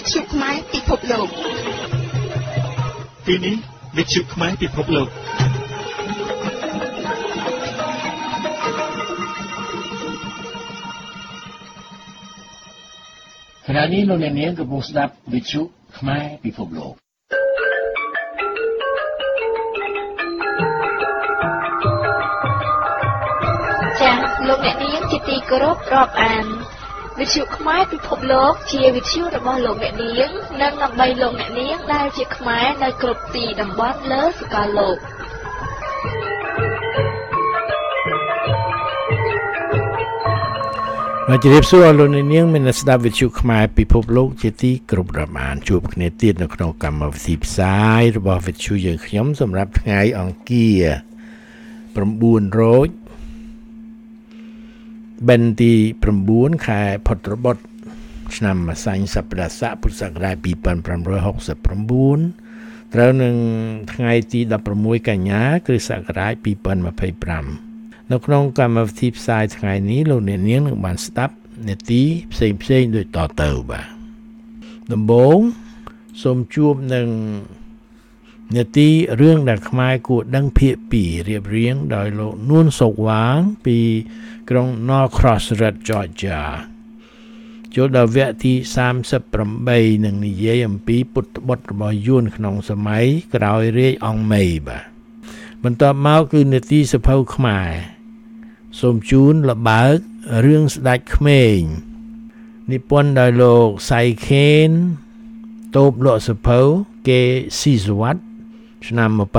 ชุไม้ពិភពលោកទីនេះវិទ្យុខ្មែរពិភពលោកขณะนี้លោកអ្នកនាងកំពុងស្ដាប់វិទ្យុខ្មែរពិភពលោកចា៎លោកអ្នកនាងជាទីគោរពរាប់អានវិទ្យុខ្មែរពិភពលោកជាវិទ្យុរបស់លោកអ្នកនាងនិងដើម្បីលោកអ្នកនាងដែលជាខ្មែរនៅគ្រប់ទីតំបន់លើសកលលោកមកជម្រាបសួរលោកអ្នកនាងមានស្ដាប់វិទ្យុខ្មែរពិភពលោកជាទីគោរពរាប់អានជួបគ្នាទៀតនៅក្នុងកម្មវិធីផ្សាយរបស់វិទ្យុយើងខ្ញុំសម្រាប់ថ្ងៃអង្គារ9រោចបិណ្ឌទី9ខែផុតរបទឆ្នាំម្សាញ់សប្បុរស័កពុទ្ធសករាជ2569ត្រូវនឹងថ្ងៃទី16កញ្ញាគ្រិស្តសករាជ2025នៅក្នុងកម្មវិធីផ្សាយថ្ងៃនេះលោកអ្នកនាងនឹងបានស្ដាប់នាទីផ្សេងៗដូចតទៅបាទដំបូងសូមជួបនឹងនាទីរឿងដែលខ្មែរគួរដឹងភាគ2រៀបរៀងដោយលោកនួនសុកវាងពីក្រុង Norcross រដ្ឋ Georgia ចូលដល់វគ្គទី38នឹងនិយាយអំពីពុទ្ធបុត្ររបស់យួនក្នុងសម័យក្រោយរាជអង្គមីបាទបន្ទាប់មកគឺនាទីសភៅខ្មែរសូមជូនលបើករឿងស្ដេចក្មេងនិពន្ធដោយលោកសៃខេនតូបលក់សភៅគេស៊ីសវ័តឆ្នាំ1952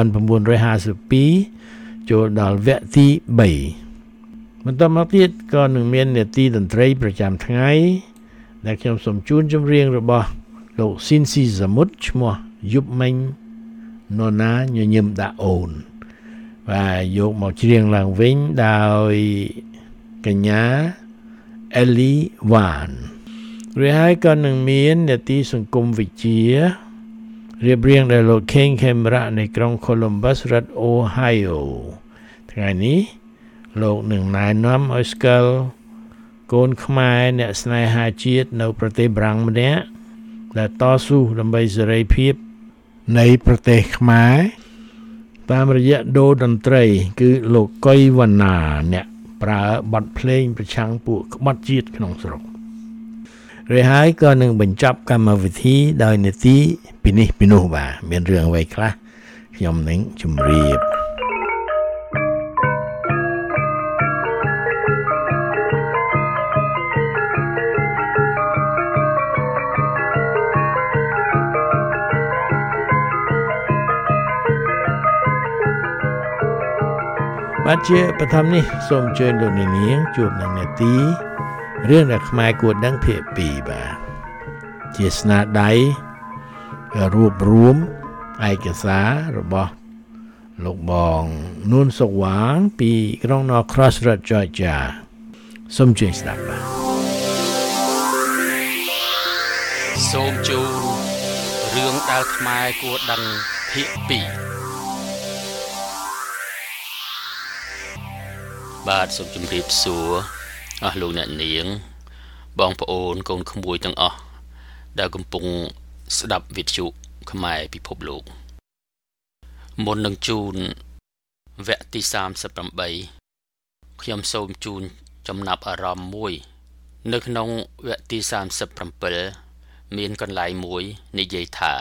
ចូលដល់វគ្គទី3បន្តមកទៀតក៏នឹងមាននាទីតន្ត្រីប្រចាំថ្ងៃដែលខ្ញុំសូមជូនចម្រៀងរបស់លោកស៊ីនស៊ីសមុទ្រឈ្មោះយប់មិញនរណាញញឹមដាក់អូនបាទយកមកច្រៀងឡើងវិញដោយកញ្ញាអេលីវ៉ានឬហើយក៏នឹងមាននាទីសង្គមវិទ្យារៀបរៀងដោយលោក King Camera នៃក្រុង Columbus រដ្ឋ Ohio ថ្ងៃនេះលោកនឹងណែនាំឲ្យស្គាល់កូនខ្មែរអ្នកស្នេហាជាតិនៅប្រទេសបារាំងម្នាក់ដែលតស៊ូដើម្បីសេរីភាពនៃប្រទេសខ្មែរតាមរយៈដូរតន្ត្រីគឺលោកកុយវណ្ណាអ្នកប្រើបទភ្លេងប្រឆាំងពួកក្បត់ជាតិក្នុងស្រុកឬហើយក៏នឹងបញ្ចប់កម្មវិធីដោយនាទីពីនេះពីនោះបាទមានរឿងអ្វីខ្លះខ្ញុំនឹងជម្រាបបាទជាបឋមនេះសូមអញ្ជើញលោកនាងជួបនឹងនាទីរឿងដែលខ្មែរគួរដឹងភាគ2បាទជាស្នាដៃរួបរวมឯកសាររបស់លោកបងនួនសុកវាងពីក្រុង Norcross រដ្ឋ Georgia សូមជួយស្ដាប់បាទសូមជូនរឿងដែលខ្មែរគួរដឹងភាគ2បាទសូមជម្រាបសួរអស់លោកអ្នកនាងបងប្អូនកូនក្មួយទាំងអស់ដែលកំពុងស្ដាប់វិទ្យុខ្មែរពិភពលោកមុននឹងជូនវគ្គទី38ខ្ញុំសូមជូនចំណាប់អារម្មណ៍មួយនៅក្នុងវគ្គទី37មានកន្លែងមួយនិយាយថា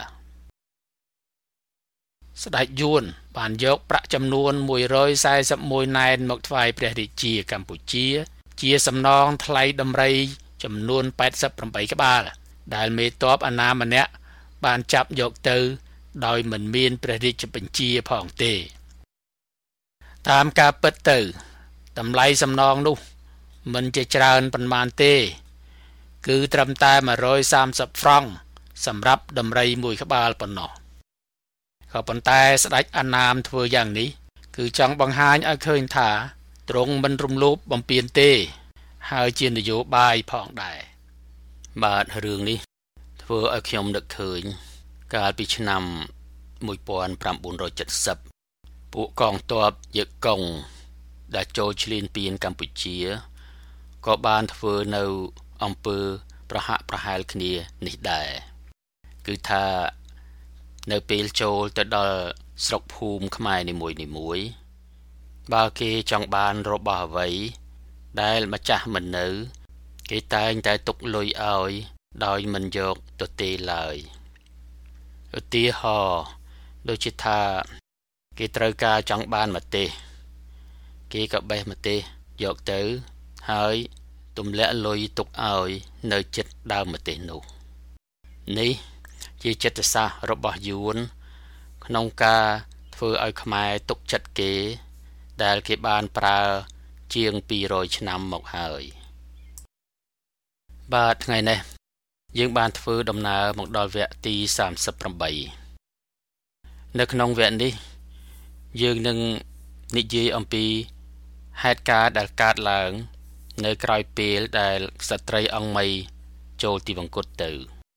ស្ដេចយួនបានយកប្រាក់ចំនួន141ណែនមកថ្វាយព្រះរាជាកម្ពុជាជាសំណងថ្លៃដំរីចំនួន88ក្បាលដែលមេទ័ពអាណាម្នាក់បានចាប់យកទៅដោយមិនមានព្រះរាជបញ្ជាផងទេតាមការពិតទៅតម្លៃសំណងនោះមិនជាច្រើនប៉ុន្មានទេគឺត្រឹមតែ130ហ្វ្រង់សម្រាប់ដំរីមួយក្បាលប៉ុណ្ណោះក៏ប៉ុន្តែស្ដេចអាណាមធ្វើយ៉ាងនេះគឺចង់បង្ហាញឲ្យឃើញថាទ្រង់មិនរំលោភបំពានទេហើយជានយោបាយផងដែរបាទរឿងនេះធ្វើឲ្យខ្ញុំនឹកឃើញកាលពីឆ្នាំ1970ពួកកងទ័ពយឹកកុងដែលចូលឈ្លានពានកម្ពុជាក៏បានធ្វើនៅអំពើប្រហាក់ប្រហែលគ្នានេះដែរគឺថានៅពេលចូលទៅដល់ស្រុកភូមិខ្មែរនីមួយបើគេចង់បានរបស់អ្វីដែលម្ចាស់មិននៅគេតែងតែទុកលុយឲ្យដោយមិនយកទៅទេឡើយឧទាហរណ៍ដូចជាថាគេត្រូវការចង់បានម្ទេសគេក៏បេះម្ទេសយកទៅហើយទម្លាក់លុយទុកឲ្យនៅជិតដើមម្ទេសនោះនេះជាចិត្តសាស្ត្ររបស់យួនក្នុងការធ្វើឲ្យខ្មែរទុកចិត្តគេដែលគេបានប្រើជាង200ឆ្នាំមកហើយបាទថ្ងៃនេះយើងបានធ្វើដំណើរមកដល់វគ្គទី38នៅក្នុងវគ្គនេះយើងនឹងនិយាយអំពីហេតុការណ៍ដែលកើតឡើងនៅក្រោយពេលដែលក្សត្រីអង្គមីចូលទីវង្គតទៅ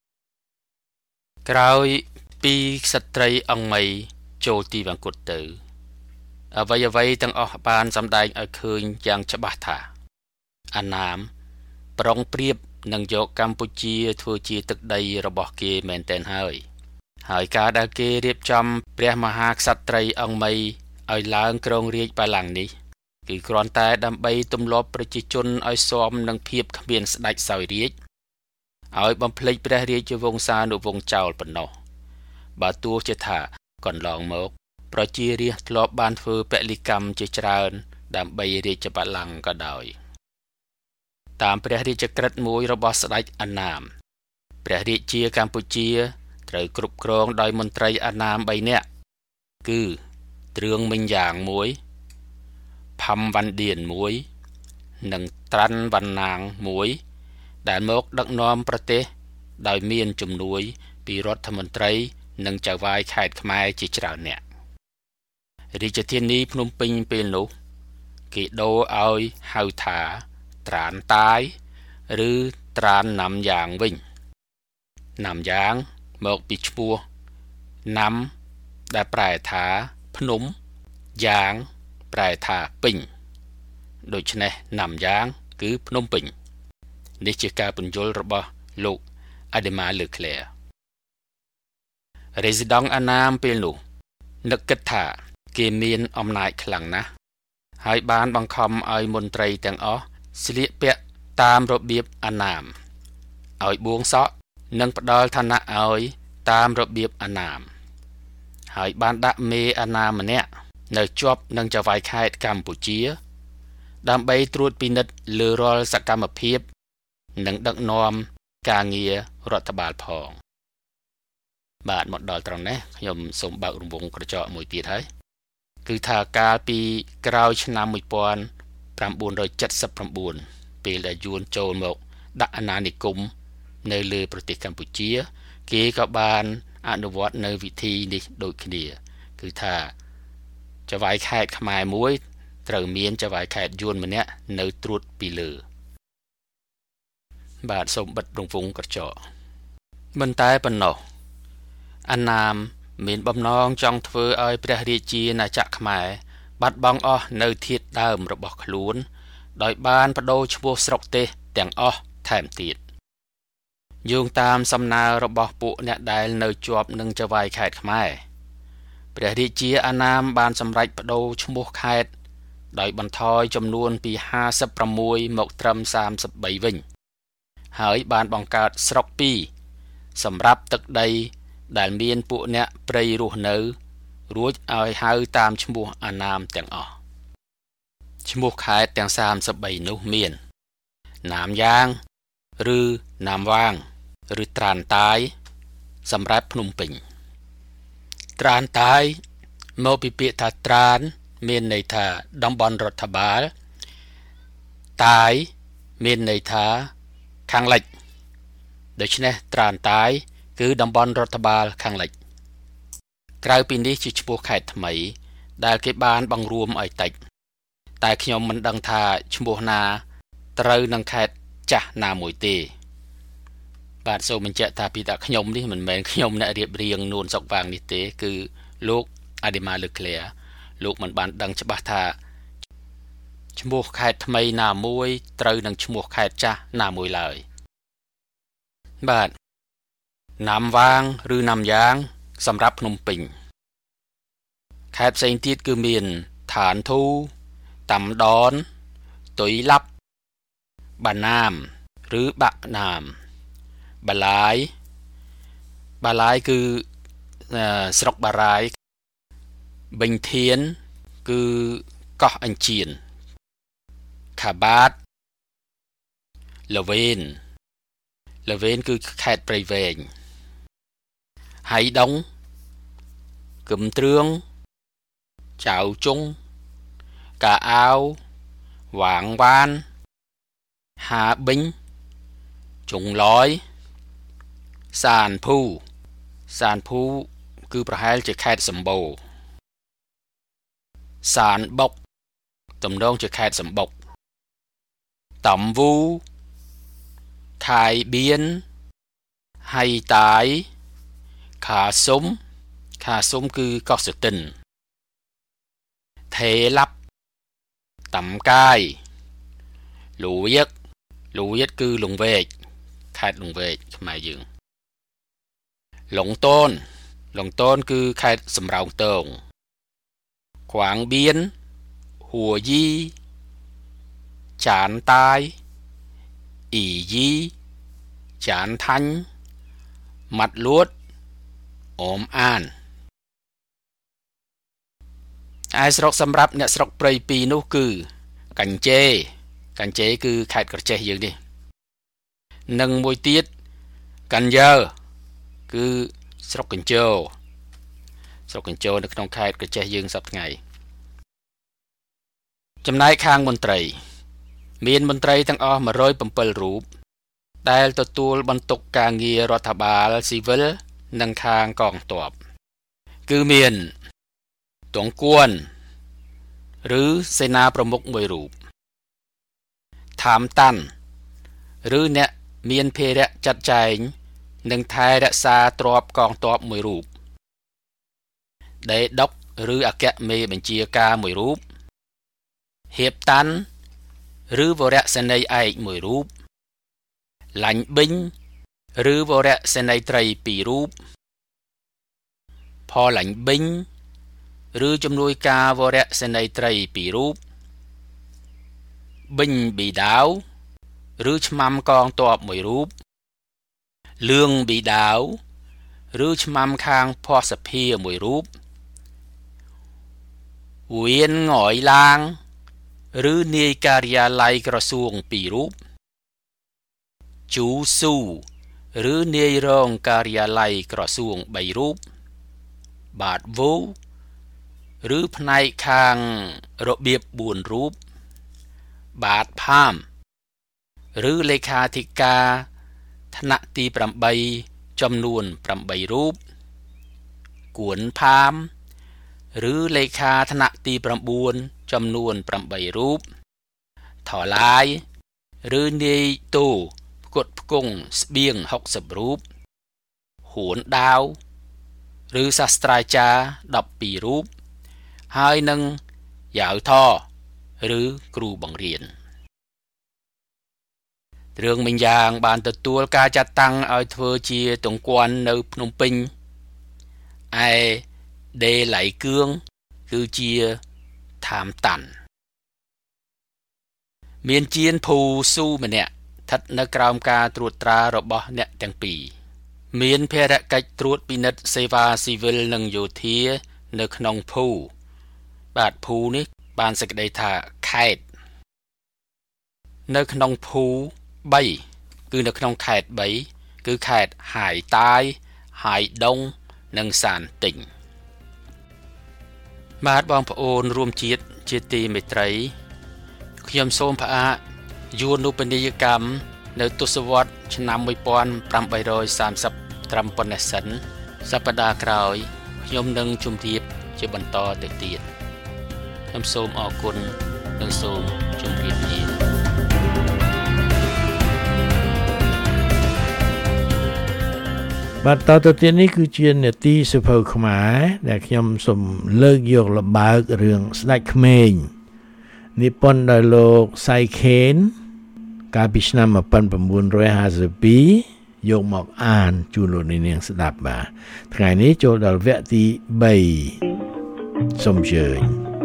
ក្រោយពីក្សត្រីអង្គមីចូលទីវង្គតទៅអ្វីទាំងអស់បានសម្ដែងឲ្យឃើញយ៉ាងច្បាស់ថាអាណាមប្រុងប្រៀបនឹងយកកម្ពុជាធ្វើជាទឹកដីរបស់គេមែនទែនហើយការដែលគេរៀបចំព្រះមហាក្សត្រីអង្គមីឲ្យឡើងគ្រងរាជ្យបល្ល័ង្កនេះគឺគ្រាន់តែដើម្បីទម្លាប់ប្រជាជនឲ្យស៊ាំនឹងភាពគ្មានស្ដេចសោយរាជ្យឲ្យបំភ្លេចព្រះរាជវង្សានុវង្សចោលប៉ុណ្ណោះបើទោះជាថាកន្លងមកប្រជារាស្ត្រធ្លាប់បានធ្វើពលិកម្មជាច្រើនដើម្បីរាជបល្ល័ង្កក៏ដោយតាមព្រះរាជក្រឹត្យមួយរបស់ស្ដេចអាណាមព្រះរាជាកម្ពុជាត្រូវគ្រប់គ្រងដោយមន្ត្រីអាណាម3នាក់គឺទ្រឿងមិញយ៉ាង1ផាំវ៉ាន់ឌៀន1និងត្រាន់វ៉ាន់ណាង1ដែលមកដឹកនាំប្រទេសដោយមានជំនួយពីរដ្ឋមន្ត្រីនិងចៅហ្វាយខេត្តខ្មែរជាច្រើនអ្នករាជធានីភ្នំពេញពេលនោះគេដូរឲ្យហៅថាត្រានតាយឬត្រានណាំយ៉ាងវិញណាំយ៉ាងមកពីឈ្មោះណាំដែលប្រែថាភ្នំយ៉ាងប្រែថាពេញដូច្នេះណាំយ៉ាងគឺភ្នំពេញនេះជាការពន្យល់របស់លោកអាដេម៉ាលើក្លែរេស៊ីដង់អាណាមពេលនោះនឹកគិតថាគេមានអំណាចខ្លាំងណាស់ហើយបានបង្ខំឲ្យមន្ត្រីទាំងអស់ស្លៀកពាក់តាមរបៀបអាណាមឲ្យបួងសក់និងផ្ដល់ឋានៈឲ្យតាមរបៀបអាណាមហើយបានដាក់មេអាណាមម្នាក់នៅជាប់នឹងចៅហ្វាយខេត្តកម្ពុជាដើម្បីត្រួតពិនិត្យលើរាល់សកម្មភាពនិងដឹកនាំការងាររដ្ឋបាលផងបាទមកដល់ត្រង់នេះខ្ញុំសូមបើករង្វង់ក្រចកមួយទៀតហើយគឺថាកាលពីក្រោយឆ្នាំ1979ពេលដែលយួនចូលមកដាក់អាណានិគមនៅលើប្រទេសកម្ពុជាគេក៏បានអនុវត្តនៅវិធីនេះដូចគ្នាគឺថាចៅហ្វាយខេត្តខ្មែរមួយត្រូវមានចៅហ្វាយខេត្តយួនម្នាក់នៅត្រួតពីលើបាទសូមបិទរង្វង់ក្រចកមិនតែប៉ុណ្ណោះអាណាមមានបំណងចង់ធ្វើឲ្យព្រះរាជាណាចក្រខ្មែរបាត់បង់អស់នៅធាតុដើមរបស់ខ្លួនដោយបានបដូរឈ្មោះស្រុកទេសទាំងអស់ថែមទៀតយោងតាមសំណើរបស់ពួកអ្នកដែលនៅជាប់នឹងចៅហ្វាយខេត្តខ្មែរព្រះរាជាអាណាមបានសម្រេចបដូរឈ្មោះខេត្តដោយបន្ថយចំនួនពី56មកត្រឹម33វិញហើយបានបង្កើតស្រុក2សម្រាប់ទឹកដីដែលមានពួកអ្នកព្រៃរស់នៅរួចឲ្យហៅតាមឈ្មោះអាណាមទាំងអស់ឈ្មោះខេត្តទាំង33នោះមានណាមយ៉ាងឬណាមវាងឬត្រានតាយសម្រាប់ភ្នំពេញត្រានតាយមកពីពាក្យថាត្រានមានន័យថាតំបន់រដ្ឋបាលតាយមានន័យថាខាងលិចដូច្នេះត្រានតាយគឺតំបន់រដ្ឋបាលខាងលិចក្រៅពីនេះជាឈ្មោះខេត្តថ្មីដែលគេបានបង្រួមឲ្យតិចតែខ្ញុំមិនដឹងថាឈ្មោះណាត្រូវនឹងខេត្តចាស់ណាមួយទេបាទសូមបញ្ជាក់ថាពីតាខ្ញុំនេះមិនមែនខ្ញុំអ្នករៀបរៀងនួនសុកវាងនេះទេគឺលោកអាដេម៉ាលើក្លែលោកមិនបានដឹងច្បាស់ថាឈ្មោះខេត្តថ្មីណាមួយត្រូវនឹងឈ្មោះខេត្តចាស់ណាមួយឡើយបាទណាំវាងឬណាំយ៉ាងសម្រាប់ភ្នំពេញខេត្តផ្សេងទៀតគឺមានឋានធូតាមដនទុយឡាប់បាណាមឬបាក់ណាមបាឡាយគឺស្រុកបារាយបិញធានគឺកោះអញ្ជៀនខាបាតលវេនគឺខេត្តព្រៃវែងហៃដុងគឹមទ្រឿងចៅជុងកាអាវវាងវ៉ានហាបិញជុងឡយសានភូគឺប្រហែលជាខេត្តសម្បូរសានបុកទំនងជាខេត្តសម្បុកតំវូខាយបៀនហៃតាយខាសុំគឺកោះសទិនថេឡាប់តំកាយលូយិតគឺលង្វែកខេត្តលង្វែកខ្មែរយើងឡុងតូនគឺខេត្តសំរោងទងខ្វាងបៀនហួយីចានតាយអ៊ីយីចានថាញ់ម៉ាត់លួតអូមអានឯស្រុកសម្រាប់អ្នកស្រុកព្រៃពីរនោះគឺកញ្ជេគឺខេត្តក្រចេះយើងនេះនិងមួយទៀតកញ្យើគឺស្រុកកញ្ជរនៅក្នុងខេត្តក្រចេះយើងសប្តាហ៍ថ្ងៃចំណែកខាងមន្ត្រីមានមន្ត្រីទាំងអស់107រូបដែលទទួលបន្ទុកការងាររដ្ឋបាលស៊ីវិលនិងខាងកងទ័ពគឺមានទងគួនឬសេនាប្រមុខមួយរូបថាមតាន់ឬអ្នកមានភារៈចាត់ចែងនិងថែរក្សាទ្រព្យកងទ័ពមួយរូបដេដុកឬអគ្គមេបញ្ជាការមួយរូបហៀបតាន់ឬវរៈសេនីយ៍ឯកមួយរូបឡាញ់ប៊ិញឬវរៈសេនីយ៍ត្រី2រូបផឡាញ់ប៊ិញឬជំនួយការវរៈសេនីយ៍ត្រី2រូបប៊ិញប៊ីដាវឬឆ្មាំកងទ័ពមួយរូបលឿងប៊ីដាវឬឆ្មាំខាងភស្តុភារមួយរូបវៀនងយឡាងឬនាយការិយាល័យក្រសួង2រូបជូស៊ូឬនាយរងការិយាល័យក្រសួង3រូបបាទវូឬផ្នែកខាងរបៀប4រូបបាទផាមឬលេខាធិការថ្នាក់ទី8ចំនួន8រូបគួនផាមឬលេខាថ្នាក់ទី9ចំនួន8រូបថឡាយឬនាយតូផ្គត់ផ្គង់ស្បៀង60រូបហួនដាវឬសាស្ត្រាចារ្យ12រូបហើយនឹងយ៉ាវថឬគ្រូបង្រៀនរឿងមិញយ៉ាងបានទទួលការចាត់តាំងឲ្យធ្វើជាទង្គន់នៅភ្នំពេញឯដេឡៃគឿងគឺជាថាមតាន់មានជានភូស៊ូម្នាក់ស្ថិតនៅក្រោមការត្រួតត្រារបស់អ្នកទាំងពីរមានភារកិច្ចត្រួតពិនិត្យសេវាស៊ីវិលនិងយោធានៅក្នុងភូបាទភូនេះបានសេចក្តីថាខេត្តនៅក្នុងភូ3គឺនៅក្នុងខេត្ត3គឺខេត្តហាយតាយហាយដុងនិងសានទិញបាទបងប្អូនរួមជាតិជាទីមេត្រីខ្ញុំសូមផ្អាកយុនូបនីយកម្មនៅទសវត្សរ៍ឆ្នាំ1830ត្រឹមប៉ុណ្ណេះសិនសប្តាហ៍ក្រោយខ្ញុំនឹងជម្រាបជាបន្តទៅទៀតខ្ញុំសូមអរគុណនិងសូមជម្រាបលាបាទតទៅទៀតនេះគឺជានាទីសភៅខ្មែរដែលខ្ញុំសូមលើកយកល្បើករឿងស្ដេចក្មេងនិពន្ធដោយលោកសៃខេនកាលពីឆ្នាំ1952 យកមកអានជូនលោកអ្នកនាងស្ដាប់បាទថ្ងៃនេះចូលដល់វគ្គទី3សូមជើញ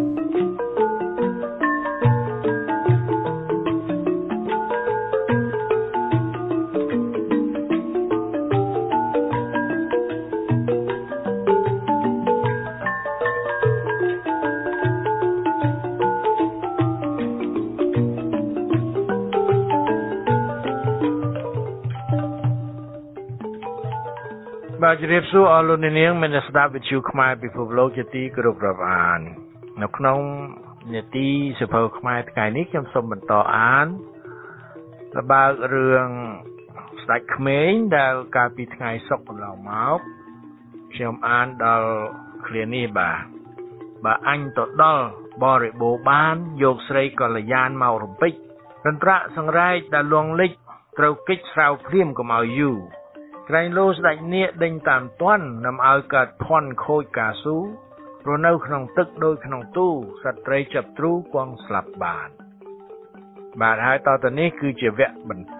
បាទជម្រាបសួរអស់លោកអ្នកនាងមានស្ដាប់វិទ្យុខ្មែរពិភពលោកជាទីគោរពរាប់អាននៅក្នុងនាទីសភៅខ្មែរថ្ងៃនេះខ្ញុំសូមបន្តអានល្បើករឿងស្ដេចក្មេងដែលកាលពីថ្ងៃសុក្រកន្លងមកខ្ញុំអានដល់ឃ្លានេះបាទបើអញទៅដល់បរិបូរបានយកស្រីកល្យានមករំពេចកន្ត្រាក់សង្រែកដែលលងលិចត្រូវកិច្ចស្រាវព្រាមកុំឲ្យយូរក្រែងលោស្ដេចនាគដេញតាមទាន់នាំឲ្យកើតភ័ណ្ឌខូចកាស៊ូរស់នៅក្នុងទឹកដូចក្នុងទូសត្វត្រីចាប់ទ្រូគង់ស្លាប់បានបាទហើយតទៅនេះគឺជាវគ្គបន្ត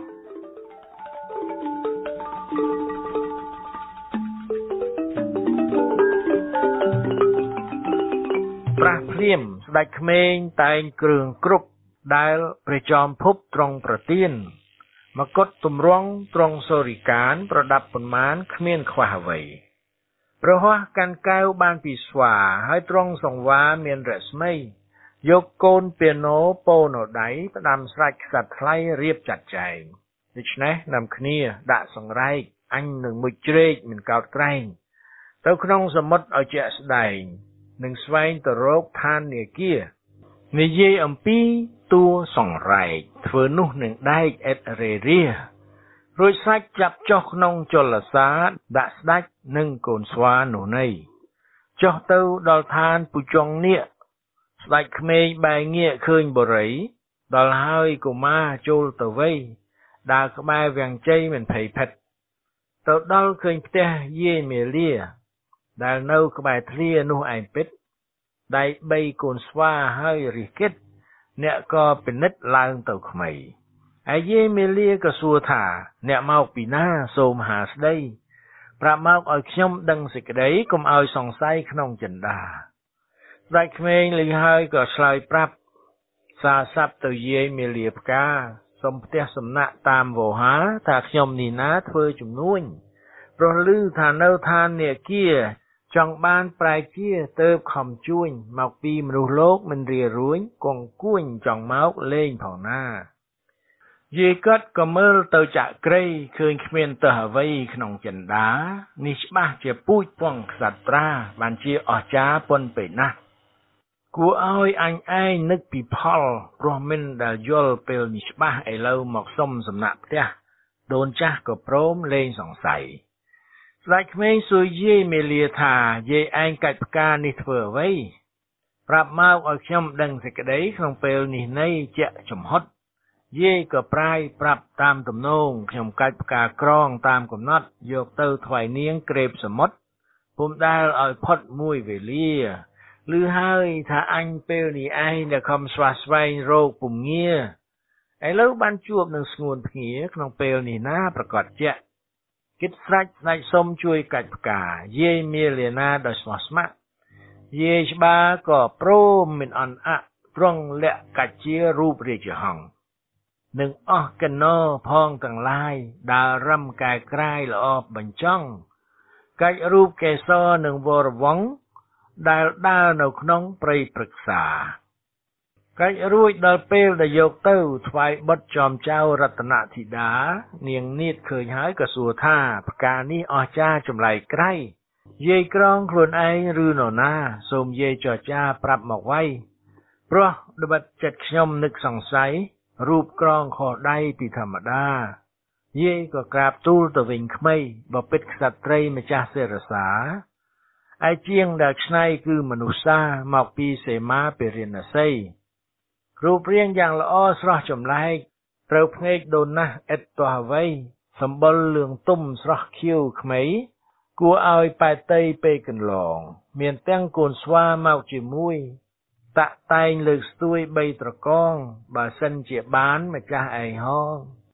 ប្រាស់ភ្លាមស្ដេចក្មេងតែងគ្រឿងគ្រប់ដែលព្រះចោមភពទ្រង់ប្រទានមកុដទម្រង់ទ្រង់សូរិកានប្រដាប់ប៉ុន្មានគ្មានខ្វះអ្វីប្រហោះកាន់កែវបានពីស្វាហើយទ្រង់សង្វាមានរស្មីយកកូនពីណូពោនៅដៃផ្ដាំស្រេចខ្សាត់ថ្លៃរៀបចាត់ចែងដូច្នេះនាំគ្នាដាក់សង្រែកអញនឹងមួយជ្រែកមិនកោតក្រែងទៅក្នុងសមុទ្រឲ្យជាក់ស្ដែងនឹងស្វែងទៅរកឋាននាគានិយាយអំពីតួសង្រែកធ្វើនោះនឹងដែកអិតរេរារួចសាច់ចាប់ចុះក្នុងចលសាដាក់ស្ដេចនិងកូនស្វានោះនៃចុះទៅដល់ឋានពុជង្គនាគស្ដេចក្មេងបែរងាកឃើញបរិយដល់ហើយកុមារចូលទៅវ័យដើរក្បែរវាំងជ័យមិនភ័យភិតទៅដល់ឃើញផ្ទះយាយមេលាដែលនៅក្បែរធ្លានោះឯងពិតដៃបីកូនស្វាហើយរិះគិតអ្នកក៏ពិនិត្យឡើងទៅថ្មីហើយយាយមេលាក៏សួរថាអ្នកមកពីណាសូមហាស្ដីប្រាប់មកឲ្យខ្ញុំដឹងសេចក្ដីកុំឲ្យសង្ស័យក្នុងចិន្តាស្ដេចក្មេងលីហើយក៏ឆ្លើយប្រាប់សារស័ព្ទទៅយាយមេលាផ្កាសុំផ្ទះសំណាក់តាមវោហាថាខ្ញុំនេះណាធ្វើជំនួញព្រោះឮថានៅឋាននាគាចង់បានប្រែជាទៅខំជួញមកពីមនុស្សលោកមិនរារួញគង់គួញចង់មកលេងផងណាយាយគាត់ក៏មើលទៅចាក់ក្រៃឃើញគ្មានទៅអ្វីក្នុងចិន្តានេះច្បាស់ជាពូជពងក្សត្រាបានជាអស្ចារ្យប៉ុនពេកណាស់គួរឲ្យអញឯងនឹកពីផលព្រោះមិនដែលយល់ពេលនេះច្បាស់ឥឡូវមកសុំសំណាក់ផ្ទះដូនចាស់ក៏ព្រមលេងសង្ស័យស្ដេចក្មេងសួរយាយមេលាថាយាយឯងកាច់ផ្កានេះធ្វើអ្វីប្រាប់មកឲ្យខ្ញុំដឹងសេចក្ដីក្នុងពេលនេះនៃជាក់ចំហុតយាយក៏ប្រាយប្រាប់តាមទំនងខ្ញុំកាច់ផ្កាក្រងតាមកំណត់យកទៅថ្វាយនាងក្រេបសមុទ្រពុំដែលឲ្យផុតមួយវេលាឮហើយថាអញពេលនេះឯងដែលខំស្វះស្វែងរកពុំងារឥឡូវបានជួបនឹងស្ងួនភ្ងាក្នុងពេលនេះណាប្រកាសជាក់គិតស្រេចស្ដេចសុំជួយកាច់ផ្កាយាយមេលាណាដោយស្មោះស្ម័គ្រយាយច្បារក៏ព្រមមិនអន់អទ្រង់លាក់កាច់ជារូបរាជហង្សនឹងអស់កណោផងទាំងឡាយដើររំកែក្រាយល្អបញ្ចង់កាច់រូបកេសរនឹងវរវង្សដែលដើរនៅក្នុងព្រៃព្រឹក្សាកាច់រួចដល់ពេលដែលយកទៅថ្វាយបុត្រចោមចៅរតនធីតានាងនាថឃើញហើយក៏សួរថាផ្កានេះអស្ចារ្យចម្លែកក្រៃយាយក្រងខ្លួនឯងឬនរណាសូមយាយចរចាប្រាប់មកໄວព្រោះត្បិតចិត្តខ្ញុំនឹកសង្ស័យរូបក្រងខុសដៃពីធម្មតាយាយក៏ក្រាបទូលទៅវិញក្មេងបពិតក្សត្រីម្ចាស់សេរសាឯជាងដែលឆ្នៃគឺមនុស្សសាមកពីសេមាពេរិណសីរូបរាងយ៉ាងល្អស្រស់ចម្លែកត្រូវភ្នែកដូនណាស់ឥតទាស់អ្វីសម្បុរលឿងទុំស្រស់ខៀវក្មេងគួរឲ្យប៉ែតីពេកកន្លងមានទាំងកូនស្វាមកជាមួយតាក់តែងលើកស្ទួយ3ត្រកងបើសិនជាបានម្ចាស់ឯងហងស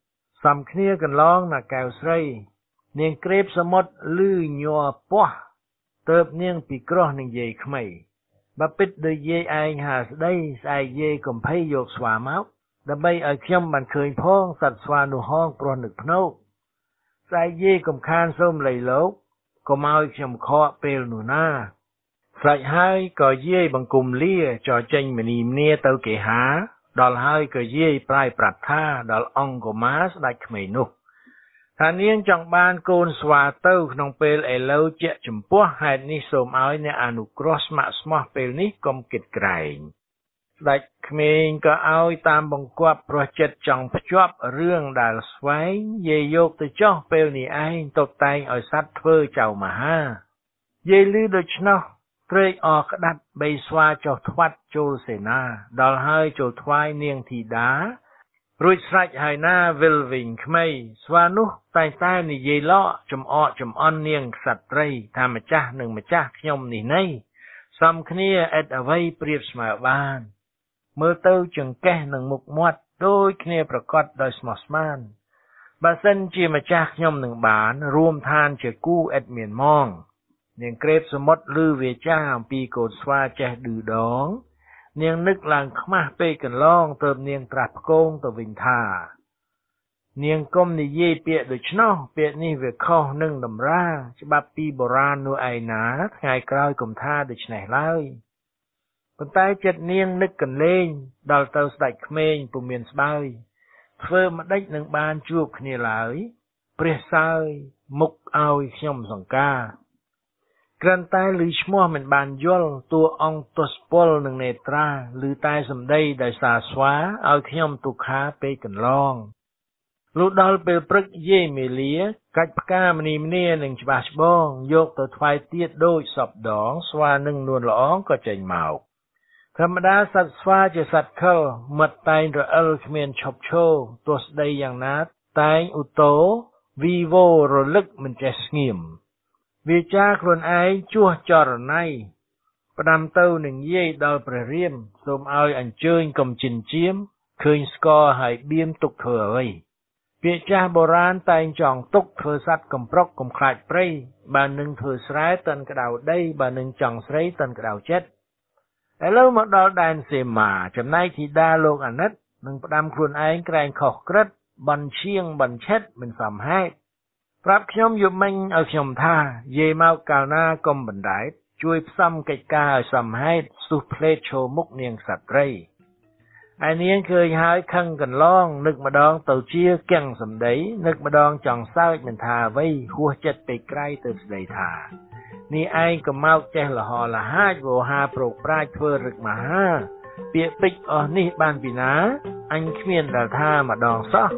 សំគ្នាកន្លងណាកែវស្រីនាងក្រេបសមុទ្រលឺញ័រពោះទៅនាងពីក្រោះនឹងយាយក្មៃបើពិតដូចយាយឯងហាស្ដីស្អែកយាយកុំភ័យយកស្វាមកដើម្បីឲ្យខ្ញុំបានឃើញផងសត្វស្វានោះហងព្រោះនឹកភ្នោកស្អែកយាយកុំខានសូមលៃលោកកុំឲ្យខ្ញុំខកពេលនោះណាស្រេចហើយក៏យាយបង្គំលាចោចេញមនីមនាទៅគេហាដល់ហើយក៏យាយប្រាយប្រាប់ថាដល់អង្គមាស្ដេចក្មេងនោះថានាងចង់បានកូនស្វាទៅក្នុងពេលឥឡូវជាចំពោះហេតុនេះសូមឲ្យអ្នកអនុគ្រោះស្ម័គ្រស្មោះពេលនេះកុំគិតក្រែងស្ដេចក្មេងក៏ឲ្យតាមបង្គាប់ព្រោះចិត្តចង់ភ្ជាប់រឿងដែលស្វែងយាយយកទៅចោះពេលនេះឯងតុបតែងឲ្យសត្វធ្វើចៅមហាយាយឮដូច្នោះត្រេកអរក្តាប់បីស្វាចុះថ្វាត់ចូលសេនាដល់ហើយចូលថ្វាយនាងធីតារួចស្រេចហើយណាវិលវិញក្មេស្វានោះតែនិយាយលក់ចំអកចំអន់នាងក្សត្រីថាម្ចាស់និងម្ចាស់ខ្ញុំនេះណីសំគ្នាឥតអ្វីប្រៀបស្មើបានមើលទៅចង្កេះនឹងមុខមាត់ដូចគ្នាប្រកបដោយស្មោះស្ម័គ្របើសិនជាម្ចាស់ខ្ញុំនឹងបានរួមឋានជាគូឥតមានម៉ងនាងក្រេបសមុទ្រឮវាចាស់អំពីកូនស្វាចេះឌឺដងនាងនឹកឡើងខ្មាស់ពេកកន្លងទើបនាងត្រាស់ផ្គងទៅវិញថានាងកុំនិយាយពាក្យដូច្នោះពាក្យនេះវាខុសនឹងតម្រាច្បាប់ពីបុរាណនោះឯណាថ្ងៃក្រោយកុំថាដូច្នេះឡើយប៉ុន្តែចិត្តនាងនឹកកន្លែងដល់ទៅស្ដេចក្មេងពុំមានស្បើយធ្វើម្ដេចនឹងបានជួបគ្នាឡើយព្រះសើយមុខឲ្យខ្ញុំសង្ការគ្រាន់តែឮឈ្មោះមិនបានយល់តួអង្គទស្សពលនឹងនេត្រាឮតែសម្ដីដោយសារស្វាឲ្យខ្ញុំទុក្ខាពេកកន្លងលុះដល់ពេលព្រឹកយាយមេលាកាច់ផ្កាមនីមនានឹងច្បាស់ច្បងយកទៅថ្វាយទៀតដូចសពដងស្វានឹងនួនល្អងក៏ចេញមកធម្មតាសត្វស្វាជាសត្វខិលមិត្តតែងរអិលគ្មានឈប់ឈរទោះស្ដីយ៉ាងណាតែងឧតោវីវោរលឹកមិនចេះស្ងៀមវាចាខ្លួនឯងជួសចរណៃផ្ដាំទៅនឹងយាយដល់ព្រះរាមសូមឲ្យអញ្ជើញកុំចិនជៀមឃើញស្គរហើយបៀមទុកធ្វើអ្វីពាក្យចាស់បុរាណតែងចង់ទុកធ្វើសัตว์កំប្រុកកំខ្លាចព្រៃបើនឹងធ្វើស្រែតិនក្តៅដីបើនឹងចង់ស្រីតិនក្តៅចិត្តឥឡូវមកដល់ដែនសេមាចំណែកធីតាលោកអាណិតនឹងផ្ដាំខ្លួនឯងក្រែងខុសក្រឹតបន់ឈៀងបន់ឆិតមិនសមហេតុប្រាប់ខ្ញុំយប់មិញឲ្យខ្ញុំថាយាយមកកាលណាកុំបណ្ដែតជួយផ្សំកិច្ចការឲ្យសមហេតុសុះផ្លេតឈរមុខនាងសត្រីឯនាងឃើញហើយខឹងកន្លងនឹកម្ដងទៅជាគាំងសម្ដីនឹកម្ដងចង់សើចមិនថាអ្វីហួសចិត្តពេកក្រៃទៅស្ដីថានេះឯងក៏មកចេះលហលហាចវោហាប្រោកប្រាជ្ញធ្វើរឹកមហាពាក្យពេចន៍អស់នេះបានពីណាអញគ្មានដែលថាម្ដងសោះ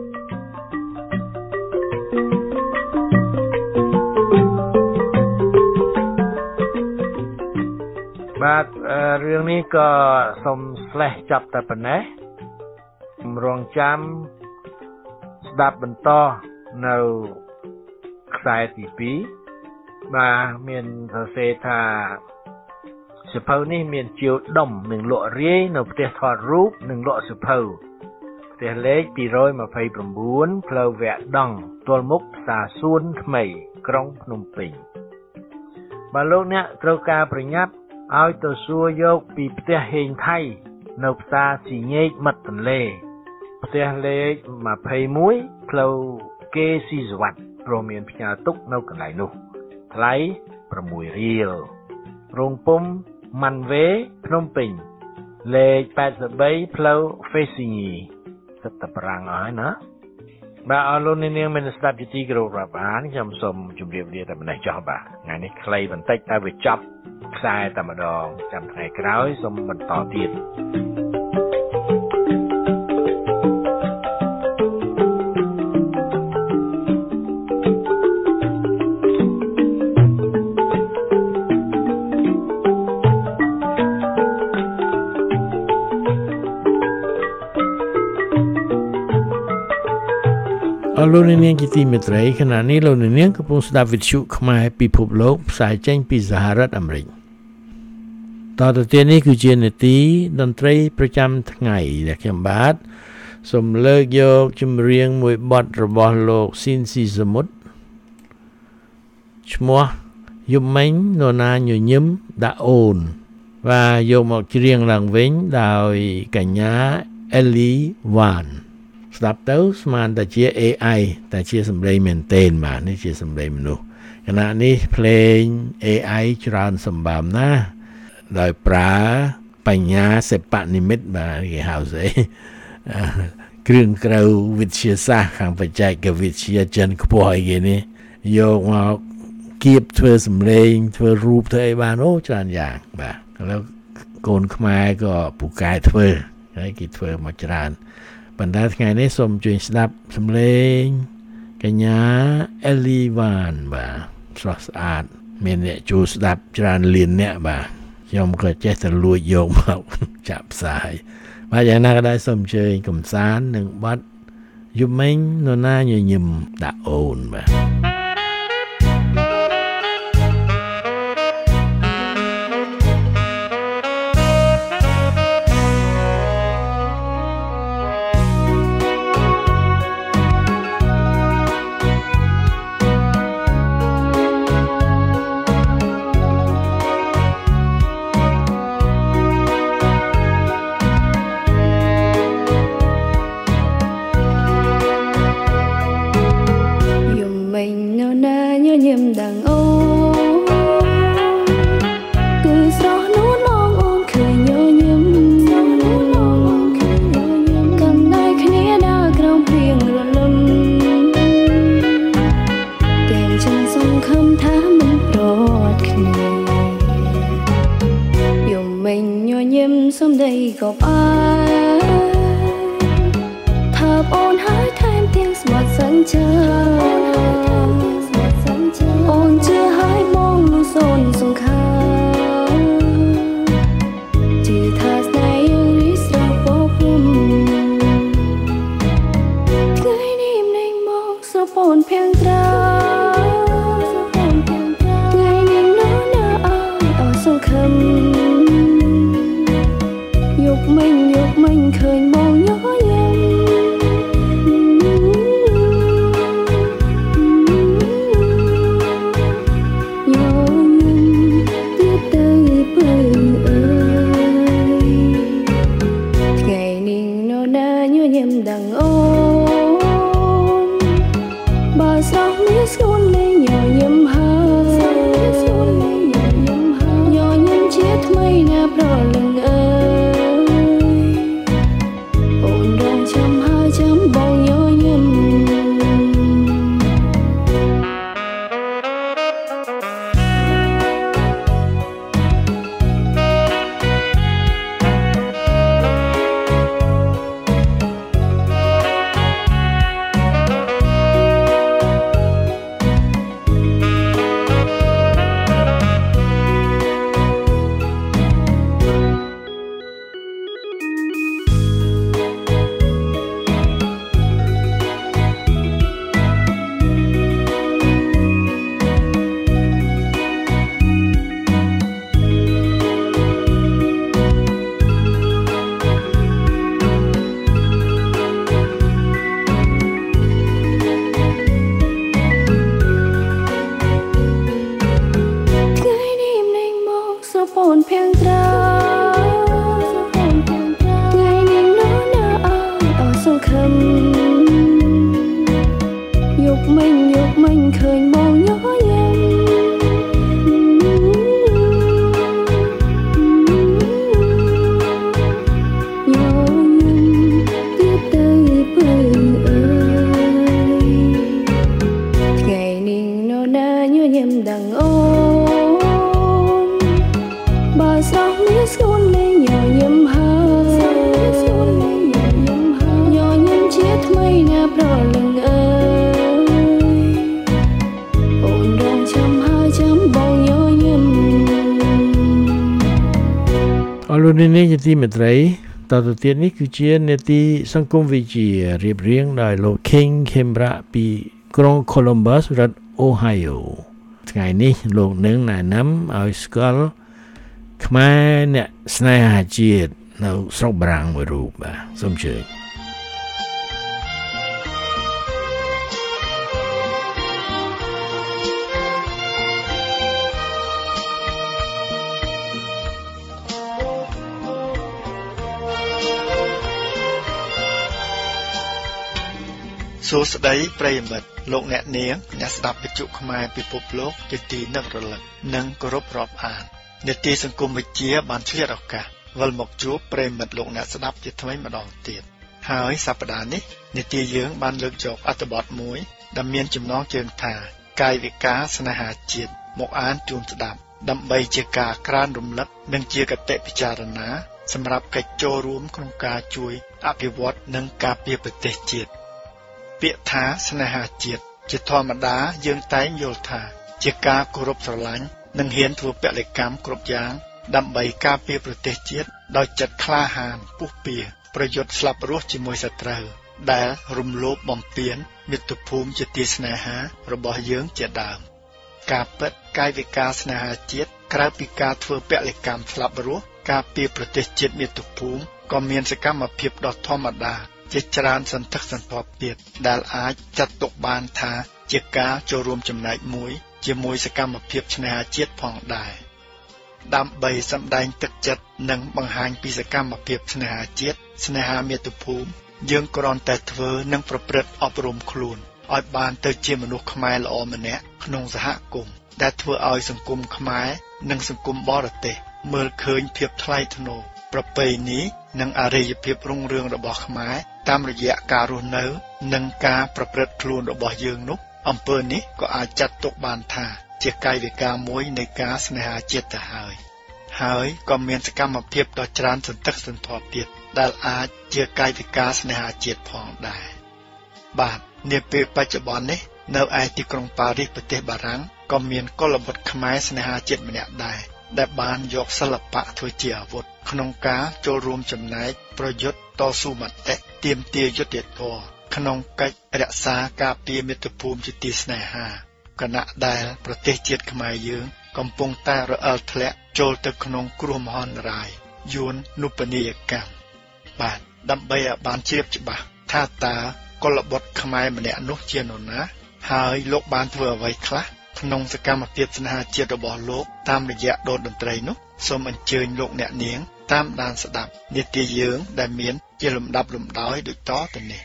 បាទរឿងនេះក៏សូមស្លេះចាប់តែប៉ុណ្ណេះរងចាំស្ដាប់បន្តនៅខ្សែទី2បាទមានសរសេរថាសភៅនេះមានជាវដុំនិងលក់រាយនៅផ្ទះថតរូបនិងលក់សភៅផ្ទះលេខ229ផ្លូវវគ្គដង់ទល់មុខផ្សារសួនថ្មីក្រុងភ្នំពេញបើលោកអ្នកត្រូវការប្រញាប់ឲ្យទៅសួរយកពីផ្ទះហេងថៃនៅផ្សារស៊ីញែកមិត្តទន្លេផ្ទះលេខ21ផ្លូវគេស៊ីសវ័តព្រមមានផ្ញើទុកនៅកន្លែងនោះថ្លៃ6រៀលរោងពុំម៉ាន់វេភ្នំពេញលេខ83ផ្លូវហ្វេស៊ីញីសិតតប្រាំងអស់ហើយណាបាទអរលោកនាងមានស្ដាប់ជាទីគោរពរាប់អានខ្ញុំសូមជម្រាបលាតែប៉ុណ្ណេះចុះបាទថ្ងៃនេះខ្លីបន្តិចតែវាចប់ខ្សែតែម្ដងចាំថ្ងៃក្រោយសូមបន្តទៀតអរលោកនាងជាទីមេត្រីខណៈនេះលោកនាងកំពុងស្ដាប់វិទ្យុខ្មែរពិភពលោកផ្សាយចេញពីសហរដ្ឋអាមេរិកតទៅទៀតនេះគឺជានាទីតន្ត្រីប្រចាំថ្ងៃដែលខ្ញុំបាទសូមលើកយកចម្រៀងមួយបទរបស់លោកស៊ីនស៊ីសមុទ្រឈ្មោះយប់មិញនរណាញញឹមដាក់អូនvàយកមកច្រៀងឡើងវិញដោយកញ្ញាអេលីវ៉ានស្ដាប់ទៅស្មានតែជា AI តែជាសម្លេងមែនទែនបាទនេះជាសម្លេងមនុស្សខណៈនេះភ្លេង AI ច្រើនសម្បំណាដោយប្រើបញ្ញាសិប្បនិមិត្តបាទគេហៅស្អីគ្រឿងក្រៅវិទ្យាសាស្ត្រខាងបច្ចេកវិទ្យាចិនខ្ពស់អីគេនេះយកមកគៀបធ្វើសម្លេងធ្វើរូបធ្វើអីបានអូច្រើនយ៉ាងបាទแล้วកូនខ្មែរក៏ពូកែធ្វើហើយគេធ្វើមកច្រើនប៉ុន្តែថ្ងៃនេះសូមជួយស្ដាប់សម្លេងកញ្ញាអេលីវ៉ានបាទស្រស់ស្អាតមានអ្នកចូលស្ដាប់ច្រើនលានអ្នកបាទខ្ញុំក៏ចេះតែលួចយកមកចាក់ផ្សាយបាទយ៉ាងណាក៏ដោយសូមអញ្ជើញកំសាន្តនឹងបទយប់មិញនរណាញញឹមដាក់អូនបាទនេះជាទីមេត្រីតទៅទៀតនេះគឺជានេតិសង្គមវិទ្យារៀបរៀងដោយលោក King Kimbra ពីក្រុង Columbus រដ្ឋ Ohio ថ្ងៃនេះលោកនឹងណែនាំឲ្យស្គាល់ខ្មែរអ្នកស្នេហាជាតិនៅស្រុកបារាំងមួយរូបបាទសូមអញ្ជើញសួស្តីប្រិយមិត្តលោកអ្នកនាងអ្នកស្ដាប់វិទ្យុខ្មែរពិភពលោកជាទីនឹករលឹកនិងគោរពរាប់អាននេតិសង្គមវិទ្យាបានឆ្លៀតឱកាសវិលមកជួបប្រិយមិត្តលោកអ្នកស្ដាប់ជាថ្មីម្ដងទៀតហើយសប្តាហ៍នេះនេតិយើងបានលើកយកអត្ថបទមួយដែលមានចំណងជើងថាកាយវិការស្នេហាជាតិមកអានជូនស្ដាប់ដើម្បីជាការក្រើនរំលឹកនិងជាគតិពិចារណាសម្រាប់កិច្ចចូលរួមក្នុងការជួយអភិវឌ្ឍនិងការពារប្រទេសជាតិពាក្យថាស្នេហាជាតិជាធម្មតាយើងតែងយល់ថាជាការគោរពស្រឡាញ់និងហ៊ានធ្វើពលកម្មគ្រប់យ៉ាងដើម្បីការពារប្រទេសជាតិដោយចិត្តក្លាហានពុះពៀប្រយុទ្ធស្លាប់រស់ជាមួយសត្រូវដែលរំលោភបំពានមាតុភូមិជាទីស្នេហារបស់យើងជាដើមការពិតកាយវិការស្នេហាជាតិក្រៅពីការធ្វើពលកម្មស្លាប់រស់ការពារប្រទេសជាតិមាតុភូមិក៏មានសកម្មភាពដ៏ធម្មតាជាច្រើនសន្ធឹកសន្ធាប់ទៀតដែលអាចចាត់ទុកបានថាជាការចូលរួមចំណែកមួយជាមួយសកម្មភាពស្នេហាជាតិផងដែរដើម្បីសម្ដែងទឹកចិត្តនិងបង្ហាញពីសកម្មភាពស្នេហាជាតិស្នេហាមាតុភូមិយើងគ្រាន់តែធ្វើនិងប្រព្រឹត្តអប់រំខ្លួនឲ្យបានទៅជាមនុស្សខ្មែរល្អម្នាក់ក្នុងសហគមន៍ដែលធ្វើឲ្យសង្គមខ្មែរនិងសង្គមបរទេសមើលឃើញភាពថ្លៃថ្នូរប្រពៃណីនិងអរិយភាពរុងរឿងរបស់ខ្មែរតាមរយៈការរស់នៅនិងការប្រព្រឹត្តខ្លួនរបស់យើងនោះអំពើនេះក៏អាចចាត់ទុកបានថាជាកាយវិការមួយនៃការស្នេហាជាតិទៅហើយក៏មានសកម្មភាពដ៏ច្រើនសន្ធឹកសន្ធាប់ទៀតដែលអាចជាកាយវិការស្នេហាជាតិផងដែរបាទនាពេលបច្ចុប្បន្ននេះនៅឯទីក្រុងប៉ារីសប្រទេសបារាំងក៏មានកុលបុត្រខ្មែរស្នេហាជាតិម្នាក់ដែរដែលបានយកសិល្បៈធ្វើជាអាវុធក្នុងការចូលរួមចំណែកប្រយុទ្ធតស៊ូមតិទាមទារយុត្តិធម៌ក្នុងកិច្ចរក្សាការពារមាតុភូមិជាទីស្នេហាគណៈដែលប្រទេសជាតិខ្មែរយើងកំពុងតែរអិលធ្លាក់ចូលទៅក្នុងគ្រោះមហន្តរាយយួននុបនីយកម្មបាទដើម្បីឲ្យបានជ្រាបច្បាស់ថាតើកុលបុត្រខ្មែរម្នាក់នោះជានរណាហើយលោកបានធ្វើអ្វីខ្លះក្នុងសកម្មភាពស្នេហាជាតិរបស់លោកតាមរយៈតន្ត្រីនោះសូមអញ្ជើញលោកអ្នកនាងតាមដានស្ដាប់នាទីយើងដែលមានជាលំដាប់លំដោយដូចតទៅនេះ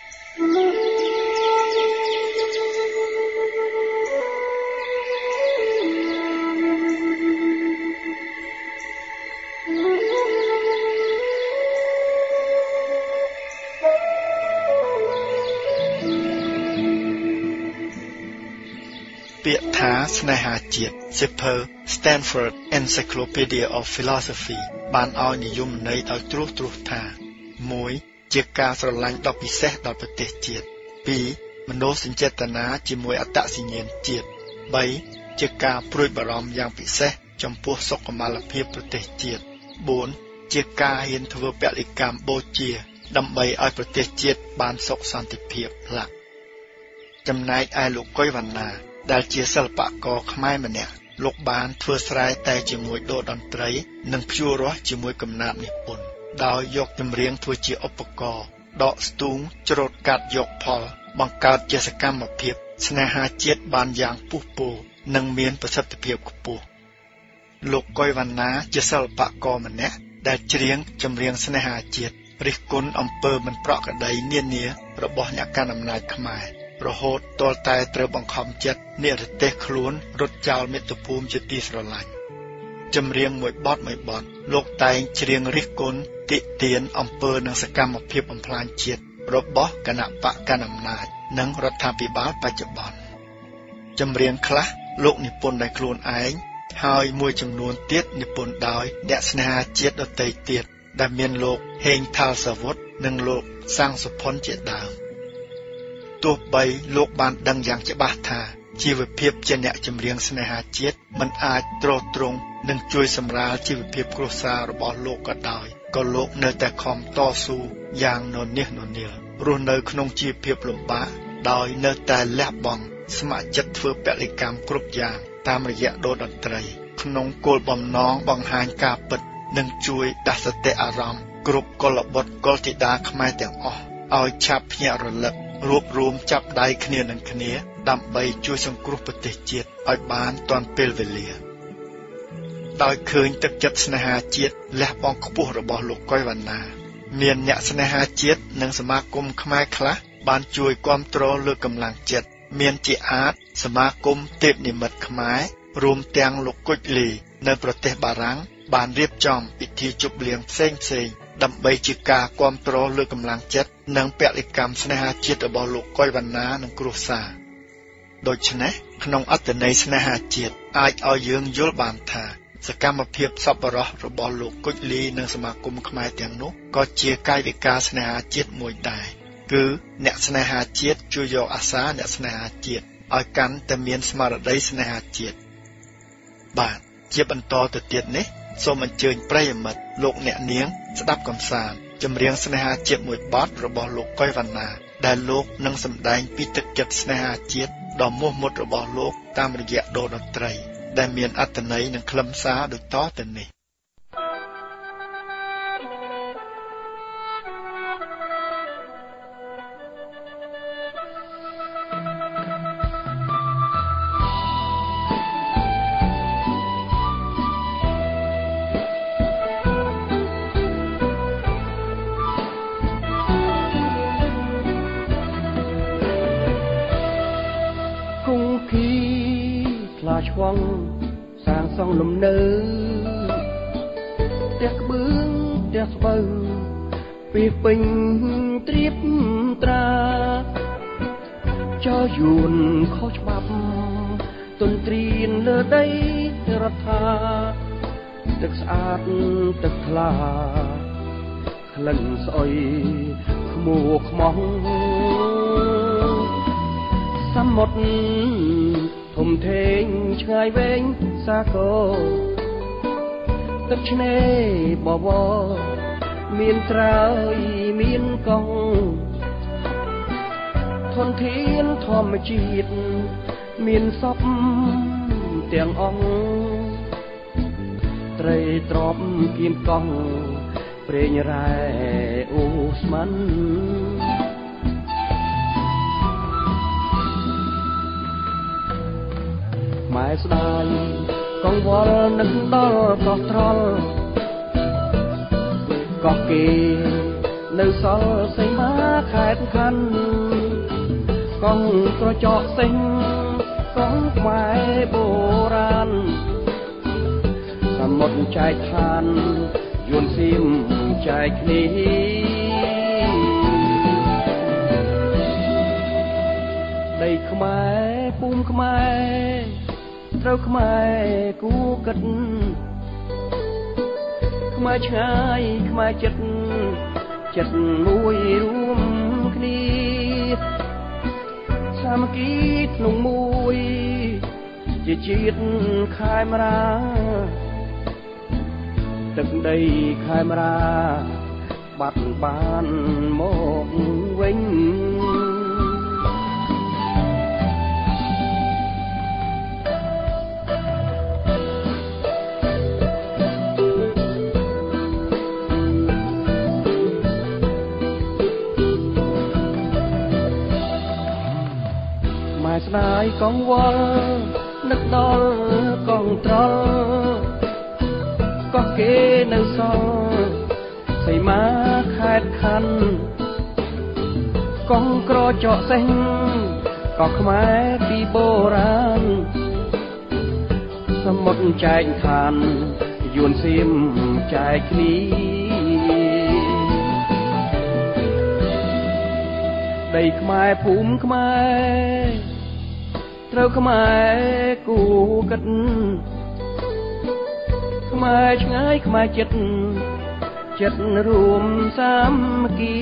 ពាក្យថាស្នេហាជាតិសិភើ Stanford Encyclopedia of Philosophy បានឲ្យនិយមន័យដោយត្រួសថា 1. ជាការស្រឡាញ់ដ៏ពិសេសដល់ប្រទេសជាតិ 2. មនោសញ្ចេតនាជាមួយអត្តសញ្ញាណជាតិ 3. ជាការព្រួយបារម្ភយ៉ាងពិសេសចំពោះសុខុមាលភាពប្រទេសជាតិ 4. ជាការហ៊ានធ្វើពលកម្មបូជាដើម្បីឲ្យប្រទេសជាតិបានសុខសន្តិភាពឡាក់ចំណែកឯលោកកុយវណ្ណាដែលជាសិល្បករខ្មែរម្នាក់លោកបានធ្វើស្រែតែជាមួយតន្ត្រីនិងភ្ជួររាស់ជាមួយកំណាព្យនិពន្ធដោយយកចម្រៀងធ្វើជាឧបករណ៍ដកស្ទូងច្រូតកាត់យកផលបង្កើតជាសកម្មភាពស្នេហាជាតិបានយ៉ាងពុះពោនិងមានប្រសិទ្ធភាពខ្ពស់លោកកុយវណ្ណាជាសិល្បករម្នាក់ដែលច្រៀងចម្រៀងស្នេហាជាតិរិះគន់អំពើមិនប្រក្រតីនានារបស់អ្នកកាន់អំណាចខ្មែររហូតទាល់តែត្រូវបង្ខំចិត្តនិរទេសខ្លួនរត់ចោលមាតុភូមិជាទីស្រឡាញ់ចម្រៀងមួយបទលោកតែងច្រៀងរិះគន់តិទៀនអំពើនិងសកម្មភាពបំផ្លាញជាតិរបស់គណៈបកកណ្ដាលអំណាចនិងរដ្ឋាភិបាលបច្ចុប្បន្នចម្រៀងខ្លះលោកនិពន្ធដោយខ្លួនឯងហើយមួយចំនួនទៀតនិពន្ធដោយអ្នកស្នេហាជាតិដទៃទៀតដែលមានលោកហេងថាលសាវុតនិងលោកសាំងសុផុនជាដើមទោះបីលោកបានដឹងយ៉ាងច្បាស់ថាជីវភាពជាអ្នកចម្រៀងស្នេហាជាតិមិនអាចទ្រទ្រង់និងជួយសម្រាលជីវភាពគ្រួសាររបស់លោកក៏ដោយក៏លោកនៅតែខំតស៊ូយ៉ាងននះននាលរស់នៅក្នុងជីវភាពលំបាកដោយនៅតែលះបង់ស្ម័គ្រចិត្តធ្វើពលកម្មគ្រប់យ៉ាងតាមរយៈតន្ត្រីក្នុងគោលបំណងបង្ហាញការពិតនិងជួយដាស់សតិអារម្មណ៍គ្រប់កុលបុត្រកុលធីតាខ្មែរទាំងអស់ឲ្យឆាប់ភ្ញាក់រលឹករួបរวมចាប់ដៃគ្នានឹងគ្នាដើម្បីជួយសង្គ្រោះប្រទេសជាតិឲ្យបានទាន់ពេលវេលាដោយឃើញទឹកចិត្តស្នេហាជាតិលះបង់ខ្ពស់របស់លោកកុយវណ្ណាមានអ្នកស្នេហាជាតិនិងសមាគមខ្មែរខ្លះបានជួយគាំទ្រលើកកម្លាំងចិត្តមានជាអាចសមាគមទេពនិមិត្តខ្មែររួមទាំងលោកគុជលីនៅប្រទេសបារាំងបានរៀបចំពិធីជប់លៀងផ្សេងៗដើម្បីជាការគាំទ្រលើកកម្លាំងចិត្តនិងពលិកម្មស្នេហាជាតិរបស់លោកកុយវណ្ណានិងគ្រួសារដូច្នេះក្នុងអត្ថន័យស្នេហាជាតិអាចឲ្យយើងយល់បានថាសកម្មភាពសប្បុរសរបស់លោកគុជលីនិងសមាគមខ្មែរទាំងនោះក៏ជាកាយវិការស្នេហាជាតិមួយដែរគឺអ្នកស្នេហាជាតិជួយយកអាសាអ្នកស្នេហាជាតិឲ្យកាន់តែមានស្មារតីស្នេហាជាតិបាទជាបន្តទៅទៀតនេះសូមអញ្ជើញប្រិយមិត្តលោកអ្នកនាងស្ដាប់កំសាន្តចម្រៀងស្នេហាជាតិមួយបទរបស់លោកកុយវណ្ណាដែលលោកនឹងសម្ដែងពីទឹកចិត្តស្នេហាជាតិដ៏មោះមុតរបស់លោកតាមរយៈតន្ត្រីដែលមានអត្ថន័យនិងខ្លឹមសារដូចតទៅនេះឆ្វងសាងសង់លំនៅផ្ទះក្បឿងផ្ទះស្បូវពីពេញត្រៀបត្រាចោយួនខុសច្បាប់ទន្ទ្រានលើដីរដ្ឋាទឹកស្អាតទឹកថ្លាក្លិនស្អុយខ្មួខ្មោះសមុទ្រធំធេងឆ្ងាយវែងសាគរទឹកឆ្នេរបវរមានត្រើយមានកោះធនធានធម្មជាតិមានសពទាំងអង្គត្រីទ្របគៀនកោះព្រេងរ៉ែអូស្មានម៉ែស្ដាយកង្វល់នឹកដល់កោះត្រល់កោះគេនៅសល់សីមាខេត្តខណ្ឌកងក្រចកសេងកងខ្មែរបុរាណសមុទ្រចែកឋានយួនសៀមចែកគ្នាដីខ្មែរភូមិខ្មែរត្រូវខ្មែរគូកិតខ្មែរឆ្ងាយខ្មែរចិត្តមួយរួមគ្នាសាមគ្គីក្នុងមួយជាជាតិខេមរាទឹកដីខេមរាបាត់បានមកវិញស្ដាយកង្វល់នឹកដល់កងត្រល់កោះគេនៅសល់សីមាខេត្តខណ្ឌកងក្រចកសេងកោះខ្មែរពីបុរាណសមុទ្រចែកឋានយួនសៀមចែកគ្នាដីខ្មែរភូមិខ្មែរត្រូវខ្មែរគូកិតខ្មែរឆ្ងាយខ្មែរចិត្តរួមសាមគ្គី